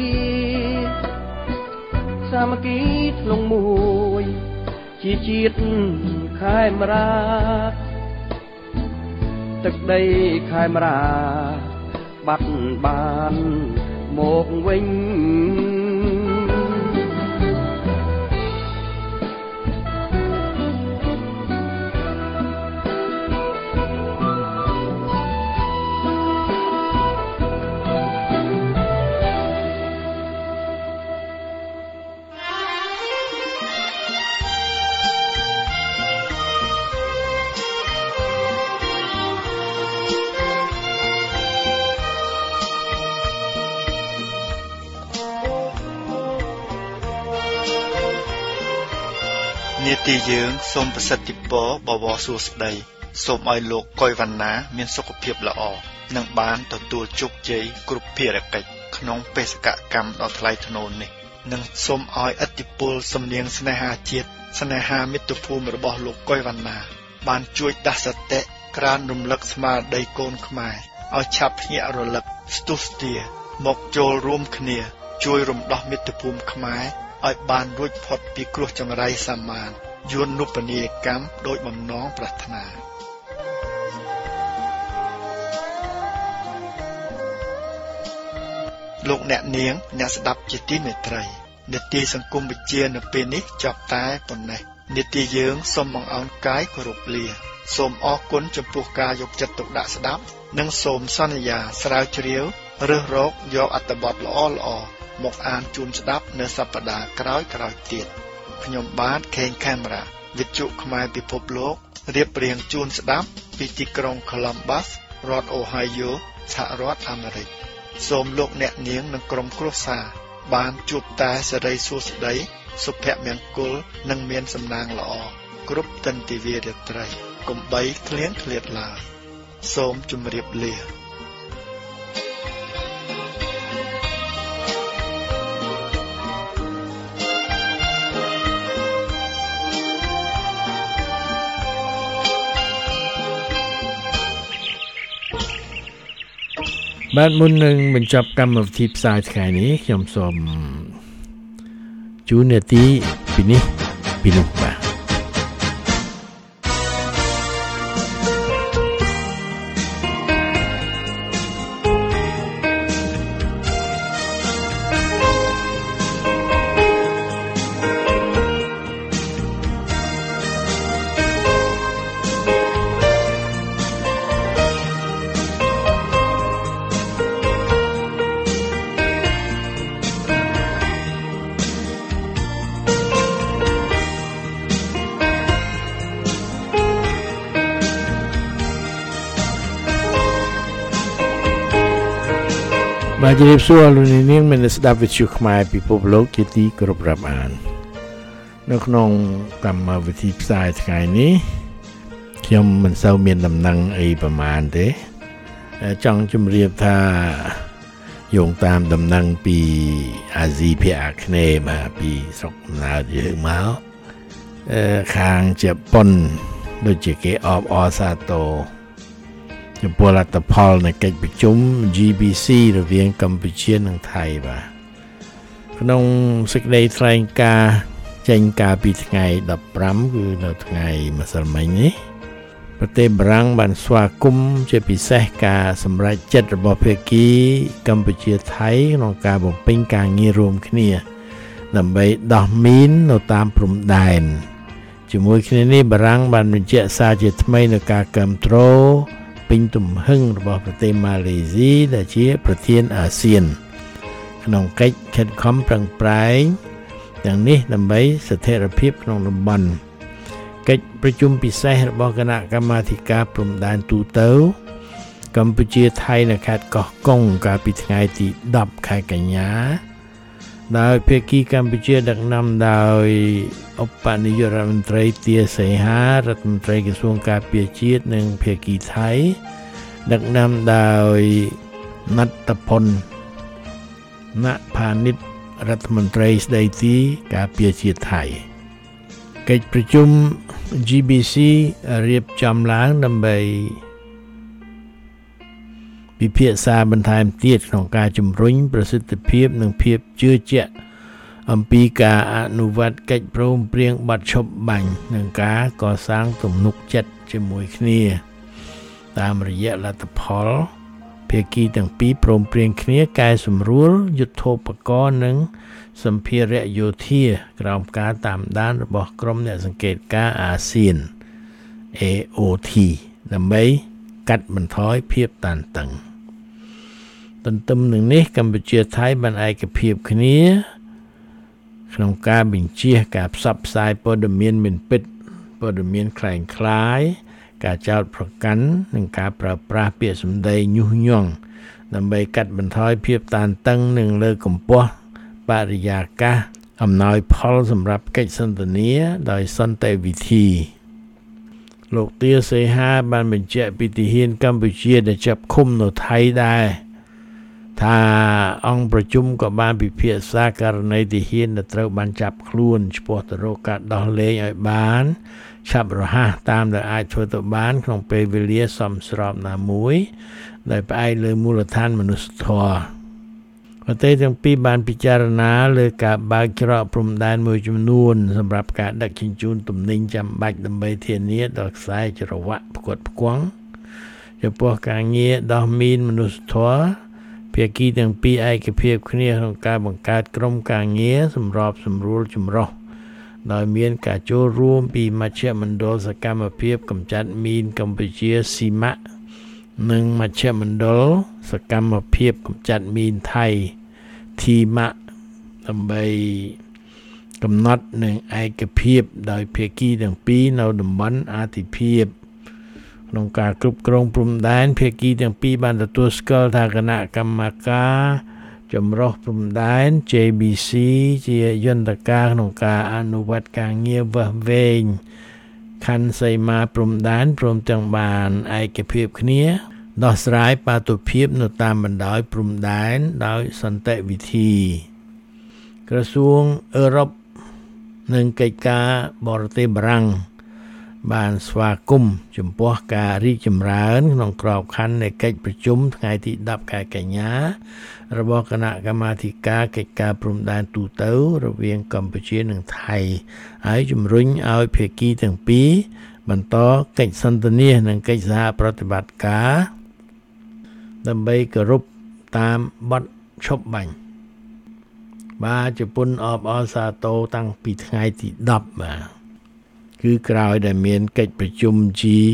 ក្នុងមួយជាជាតិខេមរាទឹកដីខេមរាបាត់បានមកវិញទីយើងសូមប្រសិទ្ធពរបវរសួស្តីសូមឲ្យលោកកុយវណ្ណាមានសុខភាពល្អនិងបានទទួលជោគជ័យគ្រប់ភារកិច្ចក្នុងបេសកកម្មដ៏ថ្លៃថ្នូរនេះនិងសូមឲ្យឥទ្ធិពលសំនៀងស្នេហាជាតិស្នេហាមិត្តភូមិរបស់លោកកុយវណ្ណាបានជួយដាស់សតិក្រើនរំលឹកស្មារតីកូនខ្មែរឲ្យឆាប់ភ្ញាក់រលឹកស្ទុះស្ទាមកចូលរួមគ្នាជួយរំដោះមិត្តភូមិខ្មែរឲ្យបានរួចផុតពីគ្រោះចង្រៃសាមញ្ញយួននុបនីយកម្មដោយបំណងប្រាថ្នាលោកអ្នកនាងអ្នកស្ដាប់ជាទីមេត្រីនីតិសង្គមវិទ្យានៅពេលនេះចប់តែប៉ុណ្ណេះនីតិយើងសូមបង្អោនកាយគោរពលាសូមអរគុណចំពោះការយកចិត្តទុកដាក់ស្ដាប់និងសូមសន្យាស្រាវជ្រាវរើសរកយកអត្ថបទល្អៗមកអានជូនស្ដាប់នៅសប្តាហ៍ក្រោយៗទៀតខ្ញុំបាទខេងកាមេរ៉ាវិទ្យុខ្មែរពិភពលោករៀបរៀងជូនស្ដាប់ពីទីក្រុង Columbus រដ្ឋ Ohio សហរដ្ឋអាមេរិកសូមលោកអ្នកនាងនិងក្រុមគ្រួសារបានជួបតែសិរីសួស្តីសុភមង្គលនិងមានសំណាងល្អគ្រប់ទិន្ទិវារាត្រីកុំបីឃ្លៀងឃ្លាតឡើយសូមជម្រាបលាបាទមុននឹងបញ្ចប់កម្មវិធីផ្សាយថ្ងៃនេះខ្ញុំសូមជូននាទីពីនេះពីនោះបាទ បាទជំរាបសួរលោកនាងមានស្ដាប់វិទ្យុខ្មែរពិភពលោកជាទីគោរពរាប់អាននៅក្នុងកម្មវិធីផ្សាយថ្ងៃនេះខ្ញុំមិនសូវមានដំណឹងអីប្រមាណទេចង់ជម្រាបថាយោងតាមដំណឹងពីអាស៊ីភាគអាគ្នេយ៍មកពីស្រុកកំណើតយើងមកខាងជប៉ុនដូចជាគេអបអរសាទរចំពោះលទ្ធផលនៃកិច្ចប្រជុំ GBC រវាងកម្ពុជានិងថៃបាទក្នុងសេចក្តីថ្លែងការណ៍ចេញកាលពីថ្ងៃ15គឺនៅថ្ងៃម្សិលមិញនេះប្រទេសបារាំងបានស្វាគមន៍ជាពិសេសការសម្រេចចិត្តរបស់ភាគីកម្ពុជាថៃក្នុងការបំពេញការងាររួមគ្នាដើម្បីដោះមីននៅតាមព្រំដែនជាមួយគ្នានេះបារាំងបានបញ្ជាក់សារជាថ្មីនៅការគាំទ្រពេញទំហឹងរបស់ប្រទេសម៉ាឡេស៊ីដែលជាប្រធានអាស៊ានក្នុងកិច្ចខិតខំប្រឹងប្រែងទាំងនេះដើម្បីស្ថិរភាពក្នុងតំបន់កិច្ចប្រជុំពិសេសរបស់គណៈកម្មាធិការព្រំដែនទូទៅកម្ពុជាថៃនៅខេត្តកោះកុងកាលពីថ្ងៃទី10ខែកញ្ញាដោយភាគីកម្ពុជាដឹកនាំដោយឧបនាយករដ្ឋមន្ត្រីទាសីហារដ្ឋមន្ត្រីក្រសួងការពារជាតិនិងភាគីថៃដឹកនាំដោយណត្តភុនណផានិតរដ្ឋមន្ត្រីស្ដីទីការពារជាតិថៃកិច្ចប្រជុំ GBC រៀបចំឡើងដើម្បីពិភាក្សាបន្ថែមទៀតក្នុងការជំរុញប្រសិទ្ធភាពនិងភាពជឿជាក់អំពីការអនុវត្តកិច្ចព្រមព្រៀងបាត់ឈប់បាញ់និងការកសាងទំនុកចិត្តជាមួយគ្នាតាមរយៈលទ្ធផលភាគីទាំងពីរព្រមព្រៀងគ្នាកែសម្រួលយុទ្ធោបករណ៍និងសម្ភារៈយោធាក្រោមការតាមដានរបស់ក្រុមអ្នកសង្កេតការណ៍អាស៊ាន AOT ដើម្បីកាត់បន្ថយភាពតានតឹងទន្ទឹមនឹងនេះកម្ពុជាថៃបានឯកភាពគ្នាក្នុងការបញ្ជាការផ្សព្វផ្សាយព័ត៌មានមិនពិតព័ត៌មានคล้ายៗការចោទប្រកាន់និងការប្រើប្រាស់ពាក្យសម្ដីញុះញង់ដើម្បីកាត់បន្ថយភាពតានតឹងនិងលើកកម្ពស់បរិយាកាសអំណោយផលសម្រាប់កិច្ចសន្ទនាដោយសន្តិវិធីលោកទាសីហាបានបញ្ជាក់ពីទាហានកម្ពុជាដែលចាប់ឃុំនៅថៃដែរថាអង្គប្រជុំក៏បានពិភាក្សាករណីទាហានដែលត្រូវបានចាប់ខ្លួនឆ្ពោះទៅរកការដោះលែងឲ្យបានឆាប់រហ័សតាមដែលអាចធ្វើទៅបានក្នុងពេលវេលាសមស្របណាមួយដោយផ្អែកលើមូលដ្ឋានមនុស្សធម៌ប្រទេសទាំងពីរបានពិចារណាលើការបើកច្រកព្រំដែនមួយចំនួនសម្រាប់ការដឹកជញ្ជូនទំនិញចាំបាច់ដើម្បីធានាដល់ខ្សែច្រវាក់ផ្គត់ផ្គង់ចំពោះការងារដោះមីនមនុស្សធម៌ភាគីទាំងពីរឯកភាពគ្នាក្នុងការបង្កើតក្រុមការងារសម្របសម្រួលចម្រុះដោយមានការចូលរួមពីមជ្ឈមណ្ឌលសកម្មភាពកម្ចាត់មីនកម្ពុជាស៊ីម៉ាក់និងមជ្ឈមណ្ឌលសកម្មភាពកម្ចាត់មីនថៃធីម៉ាក់ដើម្បីកំណត់នឹងឯកភាពដោយភាគីទាំងពីរនៅតំបន់អាទិភាពក្នុងការគ្រប់គ្រងព្រំដែនភាគីទាំងពីរបានទទួលស្គាល់ថាគណៈកម្មការចម្រុះព្រំដែន JBC ជាយន្តការក្នុងការអនុវត្តការងារវាស់វែងខណ្ឌសីមាព្រំដែនព្រមទាំងបានឯកភាពគ្នាដោះស្រាយបាតុភិបនៅតាមបណ្ដោយព្រំដែនដោយសន្តិវិធីក្រសួងអឺរ៉ុបនិងកិច្ចការបរទេសបារាំងបានស្វាគមន៍ចំពោះការរីកចម្រើនក្នុងក្របខ័ណ្ឌនៃកិច្ចប្រជុំថ្ងៃទី10ខែកញ្ញារបស់គណៈកម្មាធិការកិច្ចការព្រំដែនទូទៅរវាងកម្ពុជានិងថៃហើយជំរុញឲ្យភាគីទាំងពីរបន្តកិច្ចសន្ទនានិងកិច្ចសហប្រតិបត្តិការដើម្បីគោរពតាមបទឈប់បាញ់បាទជប៉ុនអបអរសាទរតាំងពីថ្ងៃទី10បាទគឺក្រោយដែលមានកិច្ចប្រជុំ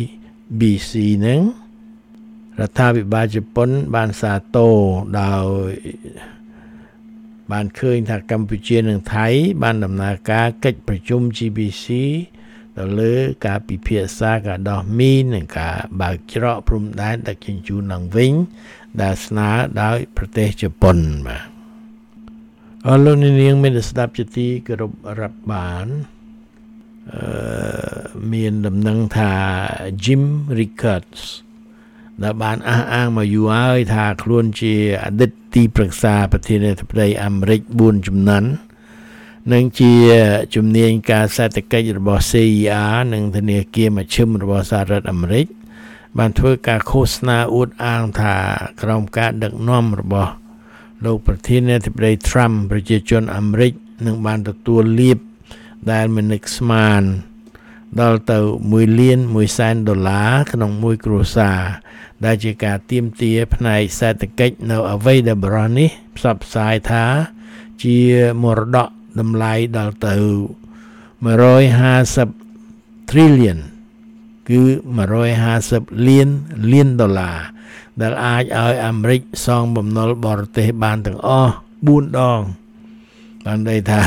GBC ហ្នឹងរដ្ឋាភិបាលជប៉ុនបានសាទរដោយបានឃើញថាកម្ពុជានិងថៃបានដំណើរការកិច្ចប្រជុំ GBC ទៅលើការពិភាក្សាការដោះមីននិងការបើកច្រកព្រំដែនដឹកជញ្ជូនឡើងវិញដែលស្នើដោយប្រទេសជប៉ុនបាទអរលោកនាងមានស្ដាប់ជាទីគោរពរាប់បានមានដំណឹងថា Jim Rickards ដែលបានអះអាងមកយូរហើយថាខ្លួនជាអតីតទីប្រឹក្សាប្រធានាធិបតីអាមេរិក4ជំនាន់និងជាជំនាញការសេដ្ឋកិច្ចរបស់ CIA និងធនាគារមជ្ឈិមរបស់សហរដ្ឋអាមេរិកបានធ្វើការឃោសនាអួតអាងថាក្រោមការដឹកនាំរបស់លោកប្រធានាធិបតី Trump ប្រជាជនអាមេរិកនឹងបានទទួលលាភដែលមិននឹកស្មានដល់ទៅ$1 លានក្នុងមួយគ្រួសារដែលជាការទាមទារផ្នែកសេដ្ឋកិច្ចនៅអ្វីដែលបរិះនេះផ្សព្វផ្សាយថាជាមរតកតម្លៃដល់ទៅ150 trillion គឺ150លានដុល្លារដែលអាចឲ្យអាមេរិកសងបំណុលបរទេសបានទាំងអស់4ដងបានន័យថា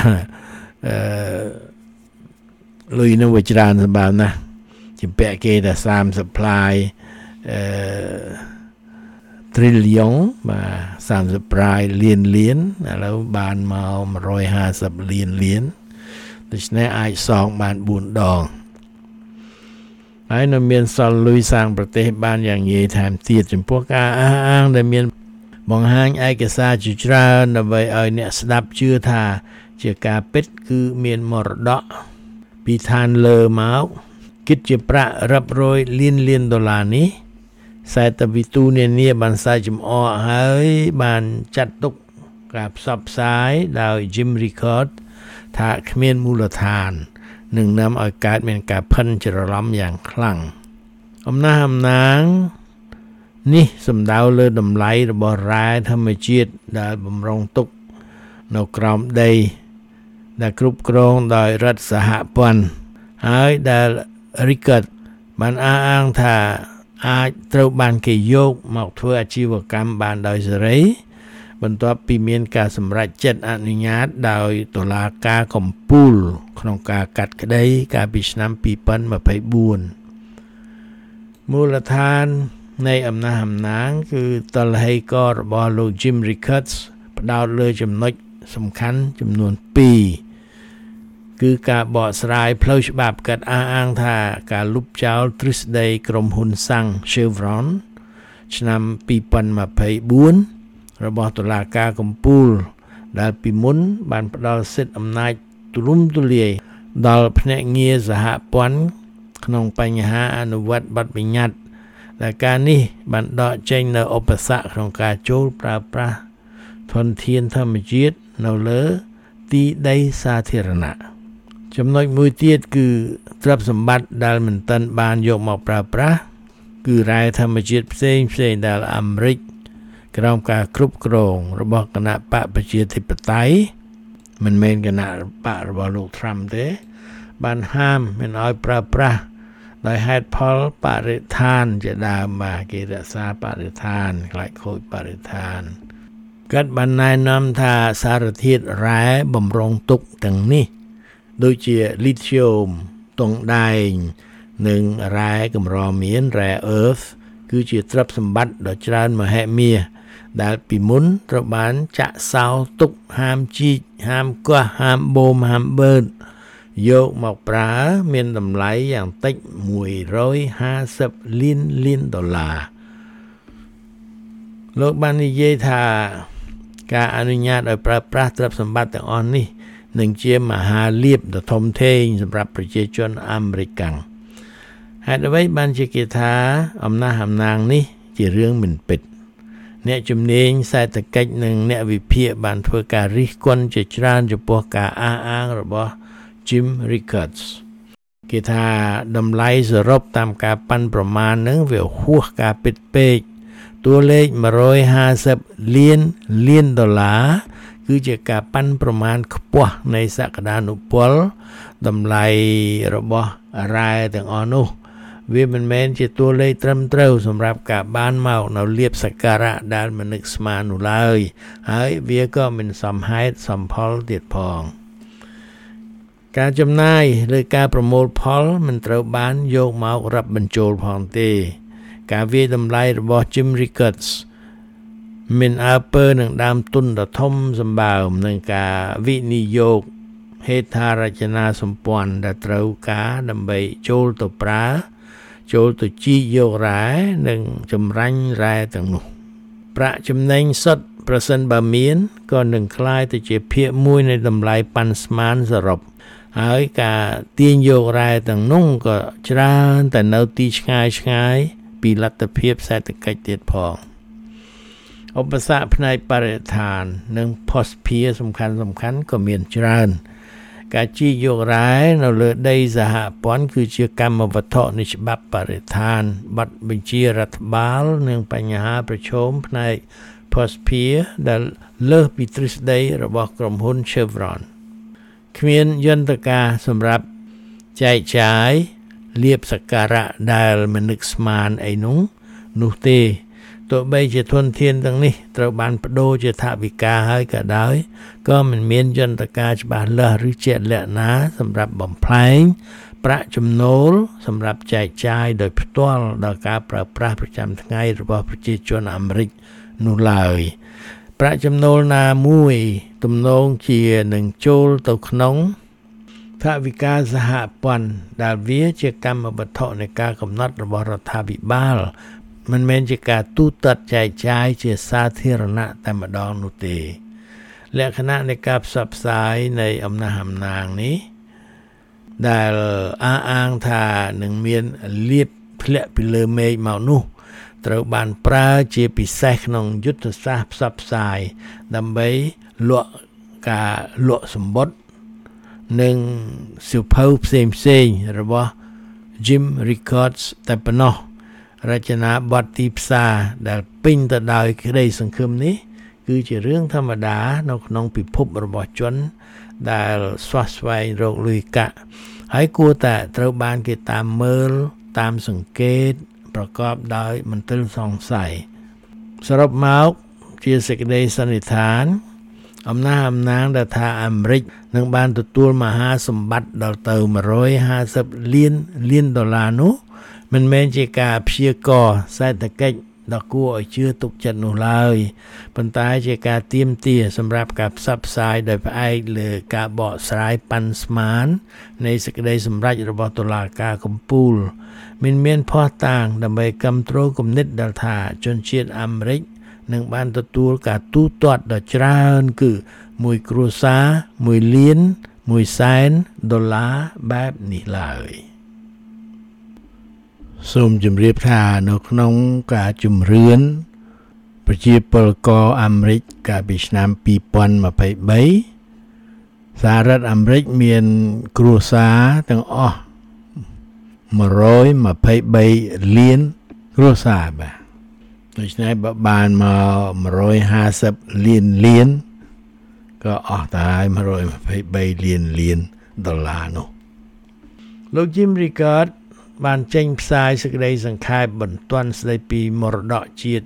លុយនោះវាច្រើនសម្បើមណាស់ជាពាក់គេថា30 ply trillion បាទ30 ply លានឥឡូវបានមក150លានដូច្នេះអាចសងបាន4ដងហើយនៅមានសល់លុយសាងប្រទេសបានយ៉ាងងាយថែមទៀតចំពោះការអះអាងដែលមានបង្ហាញឯកសារជាច្រើនដើម្បីឲ្យអ្នកស្ដាប់ជឿថាជាការពិតគឺមានមរតកពីឋានលើមកគិតជាប្រាក់រាប់រយលានដុល្លារនេះខ្សែតវិទូនានាបានផ្សាយចំអកហើយបានចាត់ទុកការផ្សព្វផ្សាយដោយ Jim Rickards ថាគ្មានមូលដ្ឋាននឹងនាំឲ្យកើតមានការផិនច្រឡំយ៉ាងខ្លាំងអំណះនេះសំដៅលើតម្លៃរបស់រ៉ែធម្មជាតិដែលបំរុងទុកនៅក្រោមដីដែលគ្រប់គ្រងដោយរដ្ឋសហព័ន្ធហើយដែល Rickards បានអះអាងថាអាចត្រូវបានគេយកមកធ្វើអាជីវកម្មបានដោយសេរីបន្ទាប់ពីមានការសម្រេចចិត្តអនុញ្ញាតដោយតុលាការកំពូលក្នុងការកាត់ក្តីកាលពីឆ្នាំ2024មូលដ្ឋាននៃអំណះអំណាងគឺតលហេករបស់លោក Jim Rickards ផ្ដោតលើចំណុចសំខាន់ចំនួន2 គឺការបកស្រាយផ្លូវច្បាប់កាត់អះអាងថាការលុបចោលទ្រឹស្ដីក្រុមហ៊ុនសាំង Chevron ឆ្នាំ2024របស់តុលាការកំពូលដែលពីមុនបានផ្ដល់សិទ្ធិអំណាចទូលំទូលាយដល់ភ្នាក់ងារសហព័ន្ធក្នុងបញ្ហាអនុវត្តបទបញ្ញត្តិដែលការនេះបានដកចេញនៅឧបសគ្គក្នុងការចូលប្រើប្រាស់ធនធានធម្មជាតិនៅលើទីដីសាធារណៈចំណុចមួយទៀតគឺទ្រព្យសម្បត្តិដែលមិនទាន់បានយកមកប្រើប្រាស់គឺរ៉ែធម្មជាតិផ្សេងដែលអាមេរិកក្រោមការគ្រប់គ្រងរបស់គណៈបកប្រជាធិបតេយ្យមិនមែនគណៈបករបស់លោក Trump ទេបានហាមមិនឲ្យប្រើប្រាស់ដោយហេតុផលបរិស្ថានជាដើមមកគេរក្សាបរិស្ថានខ្លាចខូចបរិស្ថានគាត់បានណែនាំថាសារធាតុរ៉ែបំរុងទុកទាំងនេះដូចជាលីធីយ៉ូមតុងដែងនិងរ៉ែកម្រមាន Rare Earth គឺជាទ្រព្យសម្បត្តិដ៏ច្រើនមហិមាដែលពីមុនត្រូវបានចាក់សោទុកហាមជីកហាមកោះហាមបូមហាមបឺតយកមកប្រើមានតម្លៃយ៉ាងតិច150លានដុល្លារលោកបាននិយាយថាការអនុញ្ញាតឲ្យប្រើប្រាស់ទ្រព្យសម្បត្តិទាំងអស់នេះនឹងជាមហាលាភដ៏ធំធេងសម្រាប់ប្រជាជនអាមេរិកាំងហេតុអ្វីបានជាគេថាអំណះអំណាងនេះជារឿងមិនពិតអ្នកជំនាញសេដ្ឋកិច្ចនិងអ្នកវិភាគបានធ្វើការរិះគន់ជាច្រើនចំពោះការអះអាងរបស់ Jim Rickards គេថាតម្លៃសរុបតាមការប៉ាន់ប្រមាណនឹងវាហួសការពិតពេកតួលេខ150លានដុល្លារគឺជាការប៉ាន់ប្រមាណខ្ពស់នៃសក្តានុពលតម្លៃរបស់រ៉ែទាំងអស់នោះវាមិនមែនជាតួលេខត្រឹមត្រូវសម្រាប់ការបានមកនៅលៀបសក្ការៈដែលមិននឹកស្មាននោះឡើយហើយវាក៏មិនសមហេតុសមផលទៀតផងការចំណាយលើការប្រមូលផលមិនត្រូវបានយកមករាប់បញ្ចូលផងទេការវាយតម្លៃរបស់ Jim Rickards មានអើពើនឹងដើមទុនដ៏ធំសម្បើមនឹងការវិនិយោគហេដ្ឋារចនាសម្ព័ន្ធដែលត្រូវការដើម្បីចូលទៅប្រើចូលទៅជីកយករ៉ែនិងចម្រាញ់រ៉ែទាំងនោះប្រាក់ចំណេញសុទ្ធប្រសិនបើមានក៏នឹងคล้ายទៅជាភាគមួយនៃតម្លៃប៉ាន់ស្មានសរុបហើយការទាញយករ៉ែទាំងនោះក៏ច្រើនតែនៅទីឆ្ងាយពីលទ្ធភាពសេដ្ឋកិច្ចទៀតផងឧបសគ្គផ្នែកបរិស្ថាននិងភស្តុភារសំខាន់ក៏មានច្រើនការជីកយករ៉ែនៅលើដីសហព័ន្ធគឺជាកម្មវត្ថុនៃច្បាប់បរិស្ថានប័ណ្ណបញ្ជារដ្ឋបាលនិងបញ្ហាប្រឈមផ្នែកភស្តុភារដែលលើសពីទ្រឹស្ដីរបស់ក្រុមហ៊ុន Chevron គ្មានយន្តការសម្រាប់ចែកចាយលៀបសក្ការៈដែលមិននឹកស្មានអីនោះទេទោះបីជាធនធានទាំងនេះត្រូវបានបដូរជាថវិកាហើយក៏ដោយក៏មិនមានយន្តការច្បាស់លាស់ឬជាក់លាក់ណាសម្រាប់បំផ្លែងប្រាក់ចំណូលសម្រាប់ចែកចាយដោយផ្ទាល់ដល់ការប្រើប្រាស់ប្រចាំថ្ងៃរបស់ប្រជាជនអាមេរិកនោះឡើយប្រាក់ចំណូលណាមួយទំនងជានឹងចូលទៅក្នុងថវិកាសហព័ន្ធដែលវាជាកម្មវត្ថុនៃការកំណត់របស់រដ្ឋាភិបាលមិនមែនជាការទូទាត់ចែកចាយជាសាធារណៈតែម្ដងនោះទេលក្ខណៈនៃការផ្សព្វផ្សាយនៃអំណះអំណាងនេះដែលអះអាងថានឹងមានលៀបធ្លាក់ពីលើមេឃមកនោះត្រូវបានប្រើជាពិសេសក្នុងយុទ្ធសាស្ត្រផ្សព្វផ្សាយដើម្បីលក់ការលក់សម្បត្តិនិងសៀវភៅផ្សេងរបស់ Jim Rickards តែប៉ុណ្ណោះរចនាបទទីផ្សារដែលពេញទៅដោយក្តីសង្ឃឹមនេះគឺជារឿងធម្មតានៅក្នុងពិភពរបស់ជនដែលស្វះស្វែងរកលុយកាក់ហើយគួរតែត្រូវបានគេតាមមើលតាមសង្កេតប្រកបដោយមន្ទិលសង្ស័យសរុបមកជាសេចក្តីសន្និដ្ឋានអំណះអំណាងដែលថាអាមេរិកនឹងបានទទួលមហាសម្បត្តិដល់ទៅ150លានដុល្លារនោះមិនមែនជាការព្យាករណ៍សេដ្ឋកិច្ចដ៏គួរឲ្យជឿទុកចិត្តនោះឡើយប៉ុន្តែជាការទាមទារសម្រាប់ការផ្សព្វផ្សាយដោយផ្អែកលើការបកស្រាយប៉ាន់ស្មាននៃសេចក្តីសម្រេចរបស់តុលាការកំពូលមានភស្តុតាងដើម្បីគាំទ្រគំនិតដែលថាជនជាតិអាមេរិកនឹងបានទទួលការទូទាត់ដ៏ច្រើនគឺមួយគ្រួសារ1លាន1សែនដុល្លារបែបនេះឡើយសូមជម្រាបថានៅក្នុងការជំរឿនប្រជាពលករអាមេរិកកាលពីឆ្នាំ2023សហរដ្ឋអាមេរិកមានគ្រួសារទាំងអស់123លានគ្រួសារបាទដូច្នេះបើបានមក150លានក៏អស់ទៅហើយ123លានដុល្លារនោះលោក Jim Ricard បានចេញផ្សាយសេចក្តីសង្ខេបបន្ទាន់ស្តីពីមរតកជាតិ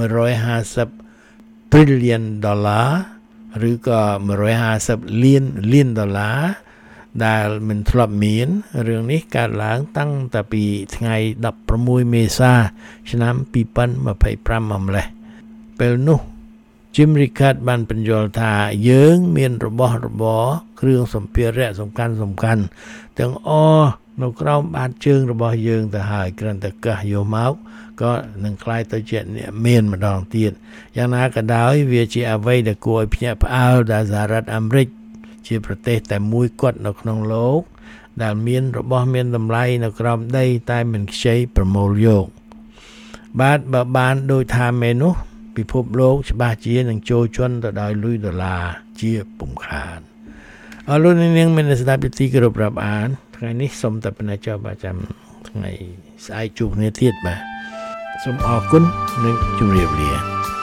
150 trillion ដុល្លារឬក៏150លានដុល្លារដែលមិនធ្លាប់មានរឿងនេះកើតឡើងតាំងតែពីថ្ងៃ16មេសាឆ្នាំ2025មកម្លេះពេលនោះ Jim Ricard បានបញ្យល់ថាយើងមានរបស់របរគ្រឿងសម្ភារៈសំខាន់ទាំងអស់នៅក្រោមបាតជើងរបស់យើងទៅហើយគ្រាន់តែកាសយកមកក៏នឹងក្លាយទៅជាអ្នកមានម្ដងទៀតយ៉ាងណាក៏ដោយវាជាអ្វីដែលគួរឲ្យភ្ញាក់ផ្អើលដែលសហរដ្ឋអាមេរិកជាប្រទេសតែមួយគត់នៅក្នុងលោកដែលមានរបស់មានតម្លៃនៅក្រោមដីតែមិនខ្ចីប្រមូលយកបើបានដូចថាមែននោះពិភពលោកច្បាស់ជានឹងចូលជន់ទៅដោយលុយដុល្លារជាពុំខានអរលោកនាងមានស្ដាប់ទីគោរពរាប់អានថ្ងៃនេះសូមតែប៉ុណ្ណេះចុះបាទចាំថ្ងៃស្អែកជួបគ្នាទៀតបាទសូមអរគុណនិងជម្រាបលា